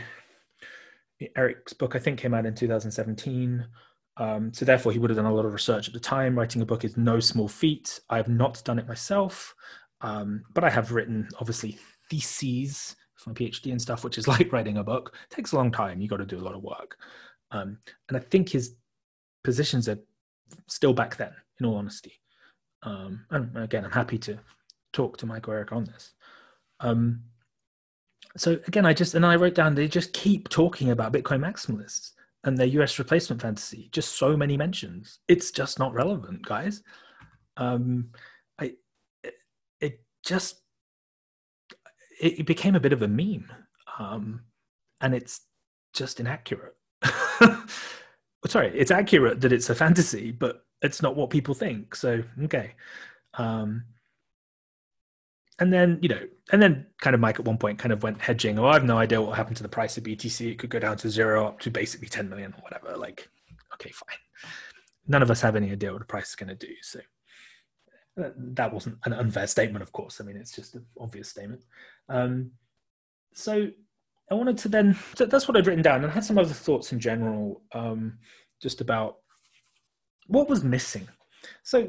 Eric's book, I think came out in two thousand seventeen. Um, so therefore he would have done a lot of research at the time. Writing a book is no small feat. I have not done it myself, um, but I have written obviously theses for my PhD and stuff, which is like writing a book. It takes a long time. You got to do a lot of work. Um, and I think his positions are still back then, in all honesty. Um, and again, I'm happy to talk to Mike or Eric on this. Um, So again, I just, and I wrote down, they just keep talking about Bitcoin maximalists and their U S replacement fantasy. Just so many mentions. It's just not relevant, guys. Um, I, it, it just, it, it became a bit of a meme. Um, and it's just inaccurate. Sorry, it's accurate that it's a fantasy, but it's not what people think. So, okay. Um, And then, you know, and then kind of Mike at one point kind of went hedging. Oh, I have no idea what happened to the price of B T C. It could go down to zero up to basically ten million or whatever. Like, okay, fine. None of us have any idea what the price is going to do. So that wasn't an unfair statement, of course. I mean, it's just an obvious statement. Um, so I wanted to then, so that's what I'd written down, and I had some other thoughts in general, um, just about what was missing. So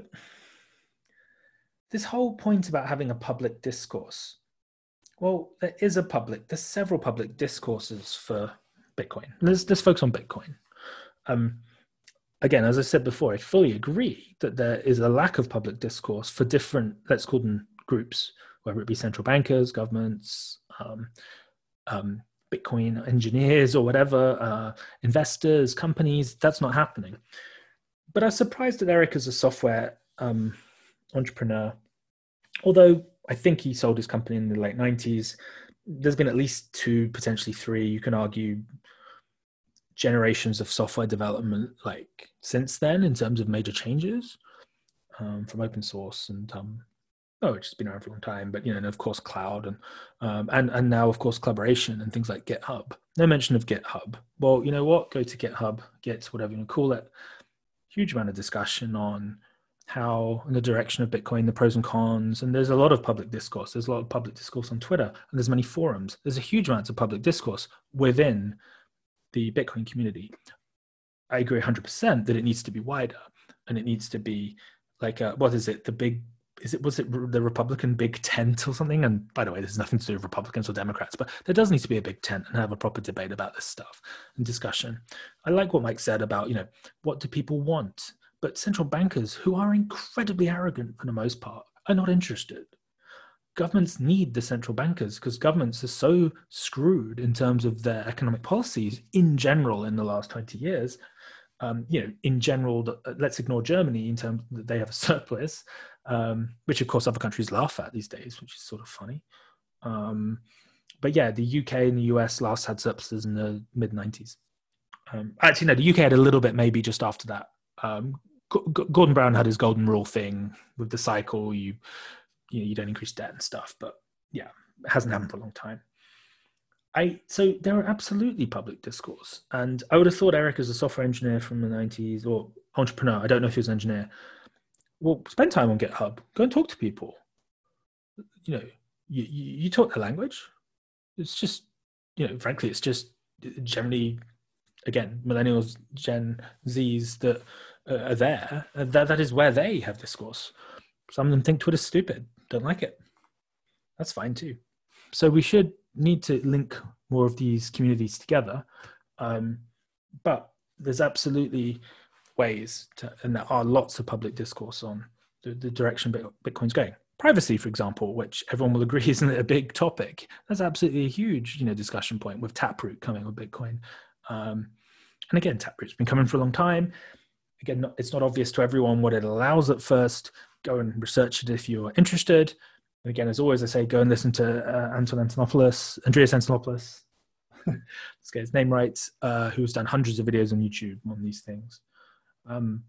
this whole point about having a public discourse, well, there is a public, there's several public discourses for Bitcoin. Let's, let's focus on Bitcoin. Um, again, as I said before, I fully agree that there is a lack of public discourse for different, let's call them groups, whether it be central bankers, governments, um, um, Bitcoin engineers or whatever, uh, investors, companies. That's not happening. But I was surprised that Eric is a software um, entrepreneur. Although I think he sold his company in the late nineties, there's been at least two, potentially three, you can argue, generations of software development like since then in terms of major changes um, from open source and um, oh, it's just been around for a long time, but you know, and of course cloud and um, and and now of course collaboration and things like GitHub. No mention of GitHub. Well, you know what? Go to GitHub, Git, whatever you want to call it. Huge amount of discussion on how in the direction of Bitcoin, the pros and cons, and there's a lot of public discourse. There's a lot of public discourse on Twitter, and there's many forums. There's a huge amount of public discourse within the Bitcoin community. I agree one hundred percent that it needs to be wider, and it needs to be like, a, what is it, the big, is it, was it the Republican big tent or something? And by the way, there's nothing to do with Republicans or Democrats, but there does need to be a big tent and have a proper debate about this stuff and discussion. I like what Mike said about, you know, what do people want? But central bankers, who are incredibly arrogant for the most part, are not interested. Governments need the central bankers because governments are so screwed in terms of their economic policies in general in the last twenty years. Um, you know, in general, let's ignore Germany in terms that they have a surplus, um, which of course other countries laugh at these days, which is sort of funny. Um, but yeah, the U K and the U S last had surpluses in the mid nineties. Um, actually, no, the U K had a little bit maybe just after that. Um, G- Gordon Brown had his golden rule thing with the cycle. You, you know, you don't increase debt and stuff, but yeah, it hasn't happened for a long time. I so there are absolutely public discourse, and I would have thought Eric, as a software engineer from the nineties or entrepreneur, I don't know if he was an engineer. Well, spend time on GitHub. Go and talk to people. You know, you you, you talk the language. It's just, you know, frankly, it's just generally, again, millennials, Gen Zs that uh, are there. Uh, that that is where they have discourse. Some of them think Twitter's stupid, don't like it. That's fine too. So we should need to link more of these communities together. Um, but there's absolutely ways to, and there are lots of public discourse on the, the direction Bitcoin's going. Privacy, for example, which everyone will agree isn't a big topic. That's absolutely a huge, you know, discussion point with Taproot coming with Bitcoin. Um, and again, Taproot's been coming for a long time. Again, not, it's not obvious to everyone what it allows at first. Go and research it if you're interested. And again, as always, I say, go and listen to uh, Anton Antonopoulos, Andreas Antonopoulos, let's get his name right, uh, who's done hundreds of videos on YouTube on these things. Um,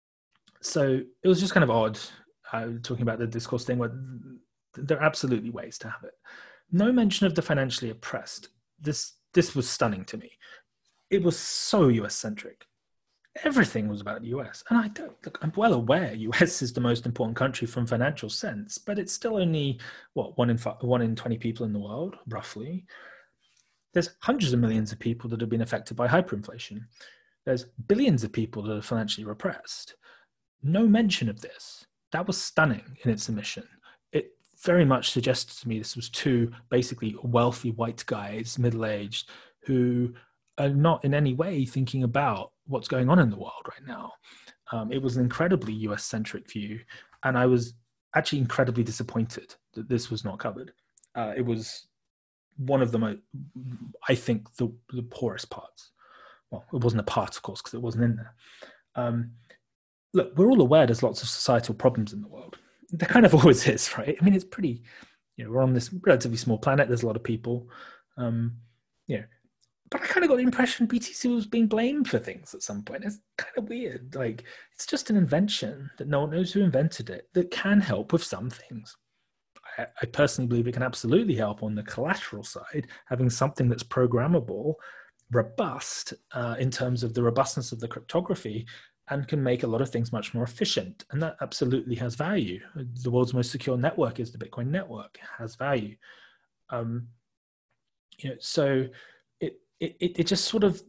so it was just kind of odd uh, talking about the discourse thing, where there are absolutely ways to have it. No mention of the financially oppressed. This this was stunning to me. It was so U S centric. Everything was about the U S. And I don't look, I'm well aware U S is the most important country from financial sense, but it's still only, what, one in five, one in twenty people in the world, roughly. There's hundreds of millions of people that have been affected by hyperinflation. There's billions of people that are financially repressed. No mention of this. That was stunning in its submission. It very much suggested to me this was two basically wealthy white guys, middle-aged, who are not in any way thinking about what's going on in the world right now. Um, it was an incredibly U S-centric view, and I was actually incredibly disappointed that this was not covered. Uh, it was one of the most, I think, the, the poorest parts. Well, it wasn't a part, of course, because it wasn't in there. Um, look, we're all aware there's lots of societal problems in the world. There kind of always is, right? I mean, it's pretty, you know, we're on this relatively small planet. There's a lot of people. Um, you know, but I kind of got the impression B T C was being blamed for things at some point. It's kind of weird. Like, it's just an invention that no one knows who invented it that can help with some things. I, I personally believe it can absolutely help on the collateral side, having something that's programmable, robust uh, in terms of the robustness of the cryptography, and can make a lot of things much more efficient. And that absolutely has value. The world's most secure network is the Bitcoin network. It has value. Um, you know, so it, it, it just sort of,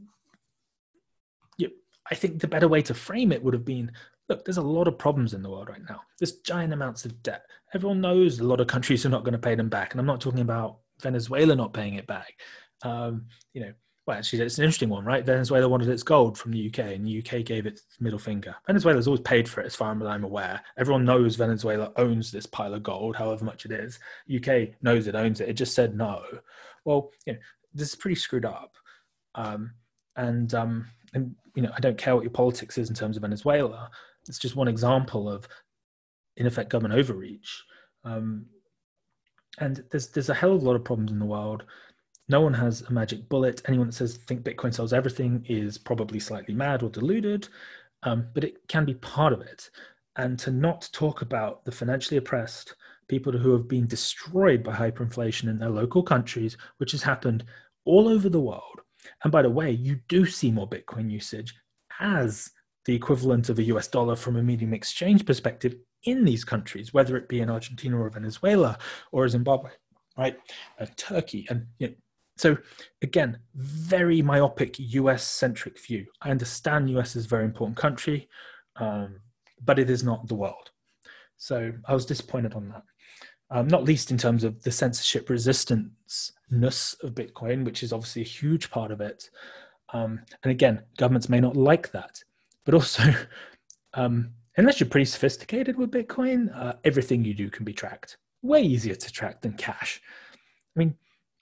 you know, I think the better way to frame it would have been, look, there's a lot of problems in the world right now. There's giant amounts of debt. Everyone knows a lot of countries are not going to pay them back. And I'm not talking about Venezuela not paying it back. Um, you know, well, actually, it's an interesting one, right? Venezuela wanted its gold from the U K, and the U K gave its middle finger. Venezuela's always paid for it, as far as I'm aware. Everyone knows Venezuela owns this pile of gold, however much it is. U K knows it owns it. It just said no. Well, you know, this is pretty screwed up. Um, and, um, and, you know, I don't care what your politics is in terms of Venezuela. It's just one example of, in effect, government overreach. Um, and there's there's a hell of a lot of problems in the world. No one has a magic bullet. Anyone that says think Bitcoin solves everything is probably slightly mad or deluded, um, but it can be part of it. And to not talk about the financially oppressed, people who have been destroyed by hyperinflation in their local countries, which has happened all over the world. And by the way, you do see more Bitcoin usage as the equivalent of a U S dollar from a medium exchange perspective in these countries, whether it be in Argentina or Venezuela or Zimbabwe, right? Uh, Turkey. And you know, so again, very myopic U S-centric view. I understand U S is a very important country, um, but it is not the world. So I was disappointed on that. Um, not least in terms of the censorship resistance-ness of Bitcoin, which is obviously a huge part of it. Um, and again, governments may not like that, but also, um, unless you're pretty sophisticated with Bitcoin, uh, everything you do can be tracked. Way easier to track than cash. I mean,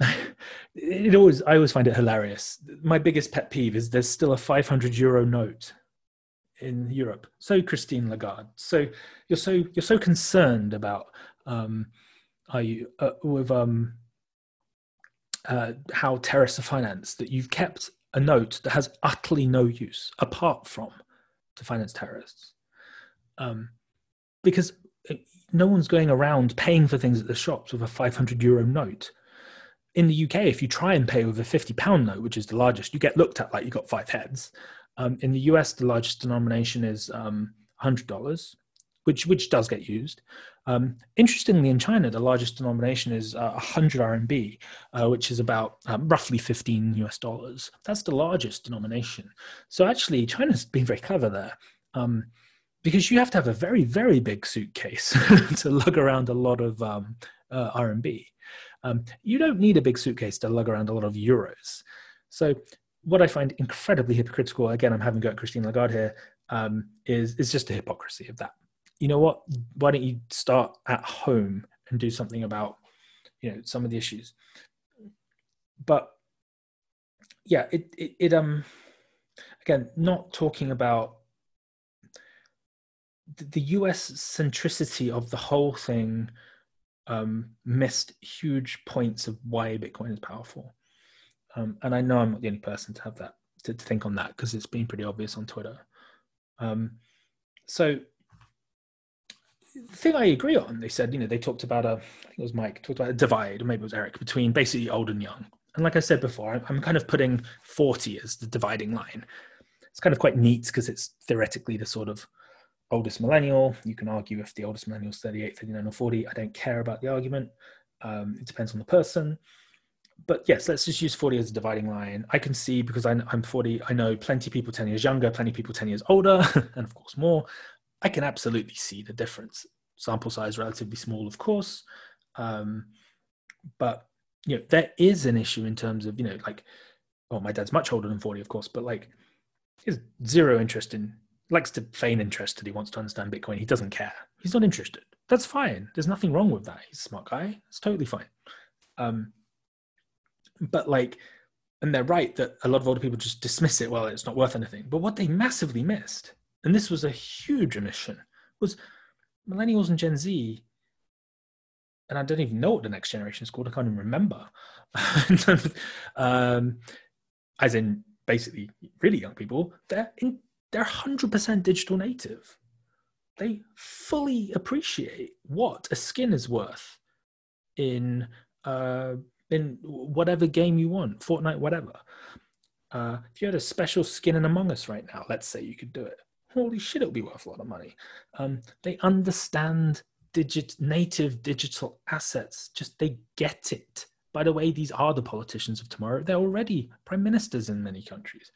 it always, I always find it hilarious. My biggest pet peeve is there's still a five hundred euro note in Europe. So Christine Lagarde. So you're so you're so concerned about um, are you uh, with um, uh, how terrorists are financed, that you've kept a note that has utterly no use apart from to finance terrorists. Um, because no one's going around paying for things at the shops with a five hundred euro note. In the U K, if you try and pay with a fifty pound note, which is the largest, you get looked at like you got five heads. Um, in the U S, the largest denomination is um, one hundred dollars, which which does get used. Um, interestingly, in China, the largest denomination is uh, one hundred R M B, uh, which is about um, roughly fifteen U S dollars. That's the largest denomination. So actually, China's been very clever there. Um, because you have to have a very, very big suitcase to lug around a lot of um, uh, R M B. Um, you don't need a big suitcase to lug around a lot of euros. So what I find incredibly hypocritical, again, I'm having a go at Christine Lagarde here, um, is, is just the hypocrisy of that. You know what? Why don't you start at home and do something about, you know, some of the issues? But yeah, it, it, it um, again, not talking about the U S centricity of the whole thing, um, missed huge points of why Bitcoin is powerful. Um, and I know I'm not the only person to have that, to, to think on that, because it's been pretty obvious on Twitter. Um, so the thing I agree on, they said, you know, they talked about a, I think it was Mike, talked about a divide, or maybe it was Eric, between basically old and young. And like I said before, I'm, I'm kind of putting forty as the dividing line. It's kind of quite neat because it's theoretically the sort of oldest millennial. You can argue if the oldest millennial is thirty-eight, thirty-nine, or forty. I don't care about the argument. Um, it depends on the person. But yes, let's just use forty as a dividing line. I can see, because I'm forty, I know plenty of people ten years younger, plenty of people ten years older, and of course more. I can absolutely see the difference. Sample size relatively small, of course. Um, but, you know, there is an issue in terms of, you know, like, well, my dad's much older than forty, of course, but like, he has zero interest in, likes to feign interest that he wants to understand Bitcoin. He doesn't care. He's not interested. That's fine. There's nothing wrong with that. He's a smart guy. It's totally fine. Um, but like, and they're right that a lot of older people just dismiss it. Well, it's not worth anything. But what they massively missed, and this was a huge omission, was millennials and Gen Z, and I don't even know what the next generation is called. I can't even remember. in terms of, um, as in basically really young people, they're in, they're one hundred percent digital native. They fully appreciate what a skin is worth in uh, in whatever game you want, Fortnite, whatever. Uh, if you had a special skin in Among Us right now, let's say you could do it. Holy shit, it'll be worth a lot of money. Um, they understand digit native digital assets. Just they get it. By the way, these are the politicians of tomorrow. They're already prime ministers in many countries.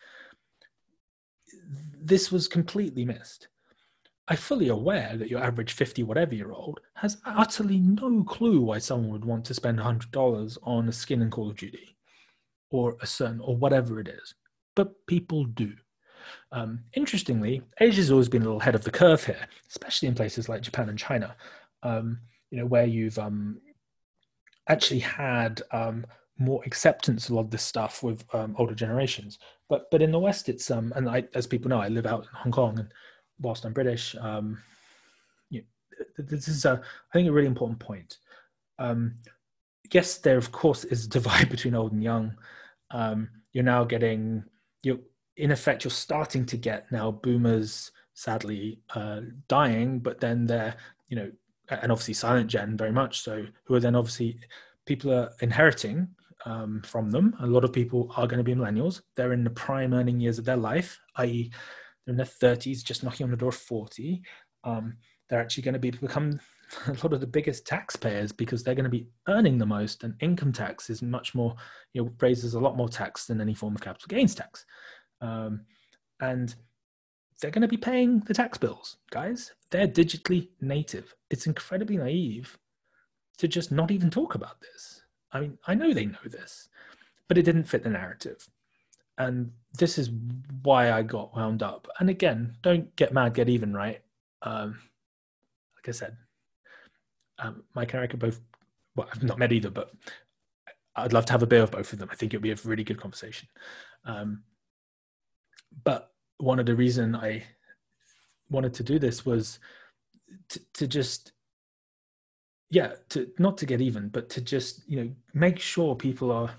This was completely missed. I'm fully aware that your average fifty whatever year old has utterly no clue why someone would want to spend one hundred dollars on a skin in Call of Duty or a certain or whatever it is. But people do. Um, interestingly, Asia's always been a little ahead of the curve here, especially in places like Japan and China, um, you know, where you've um, actually had um, more acceptance of a lot of this stuff with um, older generations. But but in the West, it's um, and I, as people know, I live out in Hong Kong, and whilst I'm British, um, you know, this is a I think a really important point. Um, yes, there of course is a divide between old and young. Um, you're now getting you. In effect, you're starting to get now boomers, sadly, uh, dying, but then they're, you know, and obviously silent gen very much so, who are then obviously, people are inheriting um, from them. A lot of people are going to be millennials. They're in the prime earning years of their life, that is they're in their thirties, just knocking on the door of forty. Um, they're actually going to be become a lot of the biggest taxpayers because they're going to be earning the most, and income tax is much more, you know, raises a lot more tax than any form of capital gains tax. Um, and they're going to be paying the tax bills, guys. They're digitally native. It's incredibly naive to just not even talk about this. I mean, I know they know this, but it didn't fit the narrative. And this is why I got wound up. And again, don't get mad, get even, right? Um, like I said, um, Mike and Eric are both, well, I've not met either, but I'd love to have a beer with both of them. I think it would be a really good conversation. Um, But one of the reasons I wanted to do this was to, to just, yeah, to not to get even, but to just, you know, make sure people are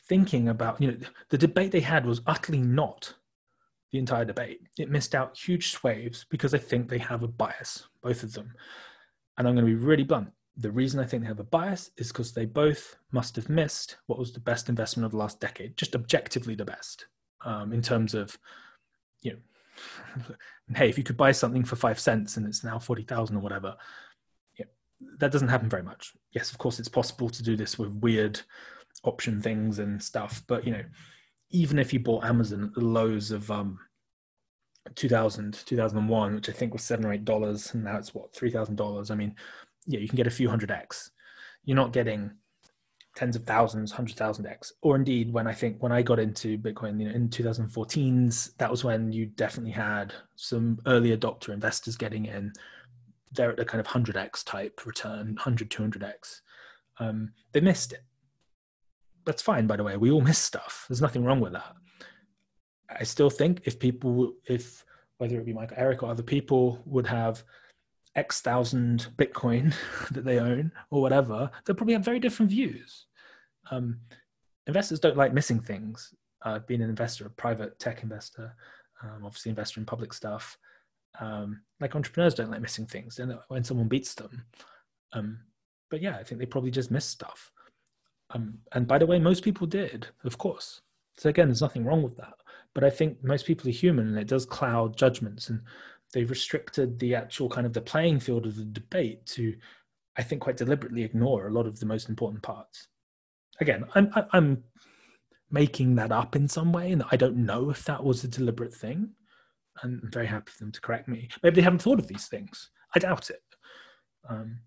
thinking about, you know, the debate they had was utterly not the entire debate. It missed out huge swathes because I think they have a bias, both of them. And I'm going to be really blunt. The reason I think they have a bias is because they both must have missed what was the best investment of the last decade, just objectively the best, um, in terms of, you know, hey, if you could buy something for five cents and it's now forty thousand or whatever, yeah, that doesn't happen very much. Yes, of course, it's possible to do this with weird option things and stuff, but, you know, even if you bought Amazon at the lows of um, two thousand, two thousand one, which I think was seven or eight dollars, and now it's what, three thousand dollars. I mean, yeah, you can get a few hundred X. You're not getting tens of thousands, hundred thousand X. Or indeed, when I think when I got into Bitcoin, you know, in twenty fourteens, that was when you definitely had some early adopter investors getting in. They're at a kind of one hundred X type return, one hundred, two hundred X. Um, they missed it. That's fine, by the way. We all miss stuff. There's nothing wrong with that. I still think if people, if whether it be Michael Eric or other people would have X thousand Bitcoin that they own or whatever, they'll probably have very different views. Um, investors don't like missing things. Uh, being an investor, a private tech investor, um, obviously investor in public stuff. Um, like entrepreneurs don't like missing things. They don't like when someone beats them. Um, but yeah, I think they probably just missed stuff. Um, and by the way, most people did, of course. So again, there's nothing wrong with that. But I think most people are human, and it does cloud judgments, and they've restricted the actual kind of the playing field of the debate to, I think, quite deliberately ignore a lot of the most important parts. Again, I'm I'm making that up in some way, and I don't know if that was a deliberate thing. And I'm very happy for them to correct me. Maybe they haven't thought of these things. I doubt it. Um,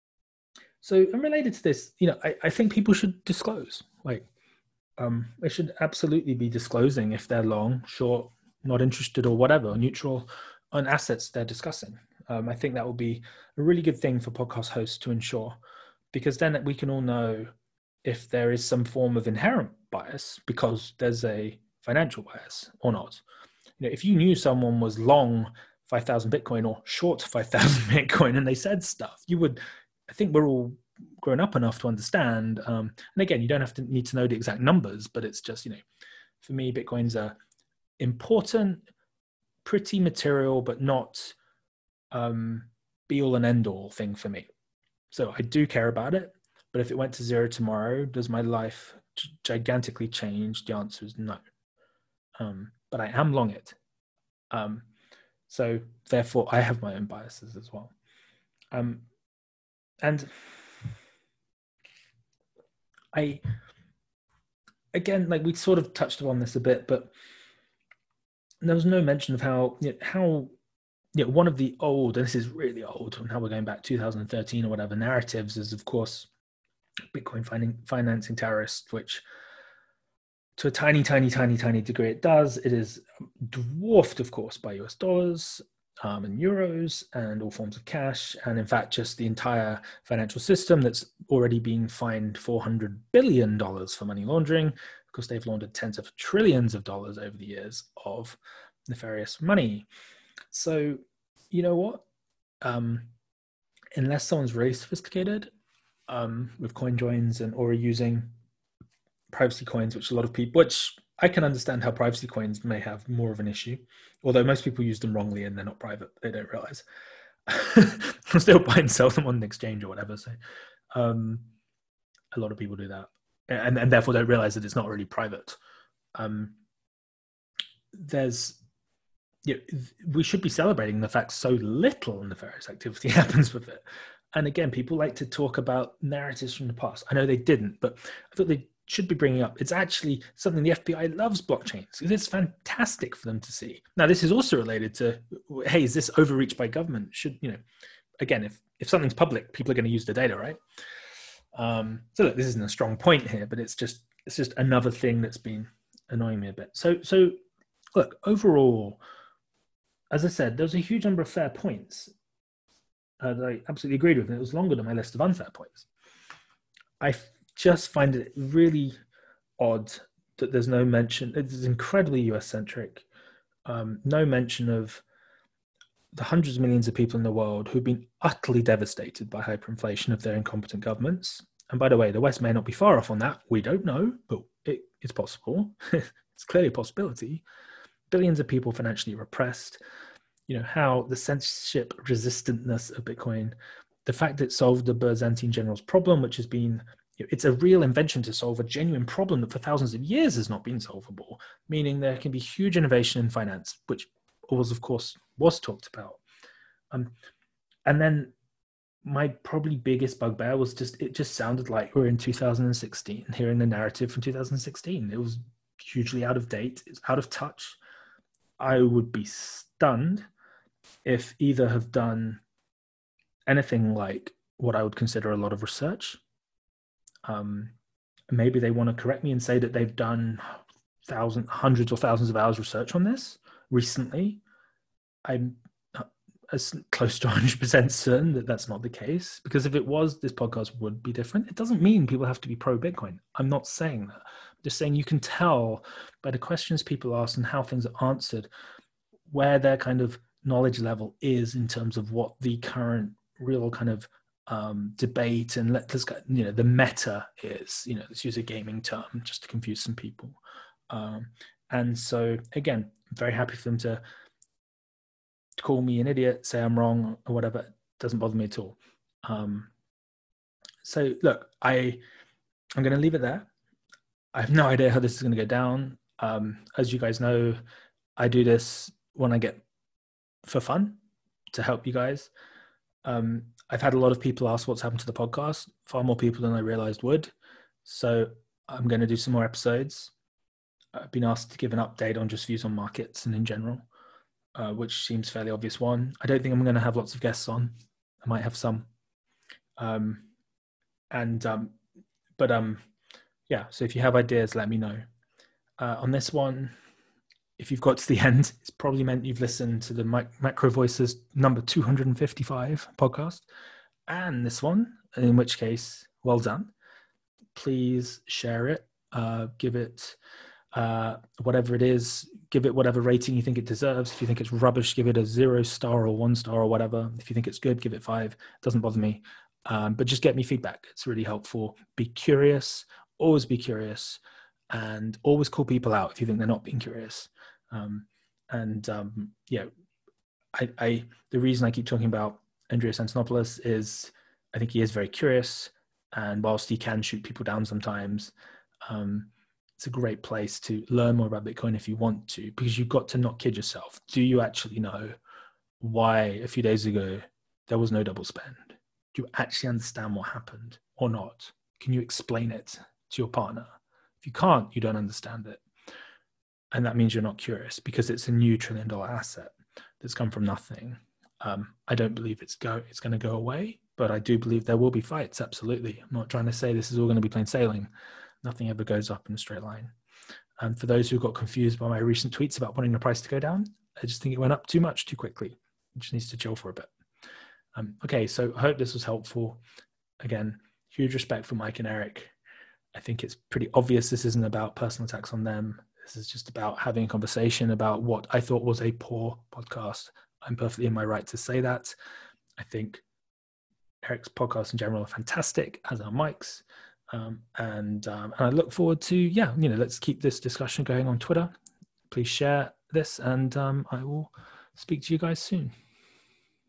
so, and related to this, you know, I, I think people should disclose. Like, um, they should absolutely be disclosing if they're long, short, not interested, or whatever, neutral on assets they're discussing. Um, I think that will be a really good thing for podcast hosts to ensure, because then we can all know if there is some form of inherent bias because there's a financial bias or not. You know, if you knew someone was long five thousand Bitcoin or short five thousand Bitcoin and they said stuff, you would, I think we're all grown up enough to understand. Um, and again, you don't have to need to know the exact numbers, but it's just, you know, for me, Bitcoin's a important, pretty material, but not um, be all and end all thing for me. So I do care about it, but if it went to zero tomorrow, does my life gigantically change? The answer is no. Um, but I am long it. Um, so therefore I have my own biases as well. Um, and I, again, like we sort of touched upon this a bit, but there was no mention of how, you know, how, you know, one of the old, and this is really old, and how we're going back two thousand thirteen or whatever, narratives is, of course, Bitcoin fin- financing terrorists, which to a tiny, tiny, tiny, tiny degree it does. It is dwarfed, of course, by U S dollars um, and euros and all forms of cash. And in fact, just the entire financial system that's already being fined four hundred billion dollars for money laundering, because they've laundered tens of trillions of dollars over the years of nefarious money. So, you know what? Um, unless someone's really sophisticated um, with coin joins and or using privacy coins, which a lot of people, which I can understand how privacy coins may have more of an issue, although most people use them wrongly and they're not private. They don't realize. They'll buy and sell them on an exchange or whatever. So um, a lot of people do that, and, and therefore don't realize that it's not really private. Um, there's, you know, we should be celebrating the fact so little nefarious activity happens with it. And again, people like to talk about narratives from the past. I know they didn't, but I thought they should be bringing up. It's actually something the F B I loves, blockchains. It's fantastic for them to see. Now, this is also related to, hey, is this overreach by government? Should, you know, again, if, if something's public, people are going to use the data, right? Um, so look, this isn't a strong point here, but it's just, it's just another thing that's been annoying me a bit. So, so look, overall, as I said, there was a huge number of fair points uh, that I absolutely agreed with, and it was longer than my list of unfair points. I f- just find it really odd that there's no mention, it's incredibly U S-centric, um, no mention of the hundreds of millions of people in the world who've been utterly devastated by hyperinflation of their incompetent governments. And by the way, the West may not be far off on that. We don't know, but it, it's possible. It's clearly a possibility. Billions of people financially repressed. You know, how the censorship resistantness of Bitcoin, the fact that it solved the Byzantine general's problem, which has been, you know, it's a real invention to solve a genuine problem that for thousands of years has not been solvable, meaning there can be huge innovation in finance, which was, of course, was talked about. Um, and then my probably biggest bugbear was just, it just sounded like we're in two thousand sixteen, hearing the narrative from two thousand sixteen. It was hugely out of date. It's out of touch. I would be stunned if either have done anything like what I would consider a lot of research. Um, maybe they want to correct me and say that they've done thousands, hundreds or thousands of hours research on this recently. I'm as close to one hundred percent certain that that's not the case, because if it was, this podcast would be different. It doesn't mean people have to be pro Bitcoin. I'm not saying that. I'm just saying you can tell by the questions people ask and how things are answered where their kind of knowledge level is in terms of what the current real kind of um, debate and let us, you know, the meta is. You know, let's use a gaming term just to confuse some people. Um, and so again, I'm very happy for them to call me an idiot, say I'm wrong or whatever. It doesn't bother me at all. Um, so look, I, I'm going to leave it there. I have no idea how this is going to go down. Um, as you guys know, I do this when I get for fun to help you guys. Um, I've had a lot of people ask what's happened to the podcast, far more people than I realized would. So I'm going to do some more episodes. I've been asked to give an update on just views on markets and in general. Uh, which seems fairly obvious one. I don't think I'm going to have lots of guests on. I might have some. Um, and, um, but um, yeah, so if you have ideas, let me know. Uh, on this one, if you've got to the end, it's probably meant you've listened to the Mic- Macro Voices number two hundred fifty-five podcast and this one, in which case, well done. Please share it, uh, give it, Uh, whatever it is, give it whatever rating you think it deserves. If you think it's rubbish, give it a zero star or one star or whatever. If you think it's good, give it five. It doesn't bother me. Um, but just get me feedback. It's really helpful. Be curious. Always be curious. And always call people out if you think they're not being curious. Um, and um, yeah, I, I the reason I keep talking about Andreas Antonopoulos is I think he is very curious. And whilst he can shoot people down sometimes, um, it's a great place to learn more about Bitcoin if you want to, because you've got to not kid yourself. Do you actually know why a few days ago there was no double spend? Do you actually understand what happened or not? Can you explain it to your partner? If you can't, you don't understand it. And that means you're not curious, because it's a new trillion dollar asset that's come from nothing. Um, I don't believe it's go it's going to go away, but I do believe there will be fights. Absolutely. I'm not trying to say this is all going to be plain sailing. Nothing ever goes up in a straight line. And for those who got confused by my recent tweets about wanting the price to go down, I just think it went up too much too quickly. It just needs to chill for a bit. Um, okay, so I hope this was helpful. Again, huge respect for Mike and Eric. I think it's pretty obvious this isn't about personal attacks on them. This is just about having a conversation about what I thought was a poor podcast. I'm perfectly in my right to say that. I think Eric's podcasts in general are fantastic, as are Mike's. Um, and, um, and I look forward to, yeah, you know, let's keep this discussion going on Twitter. Please share this, and um, I will speak to you guys soon.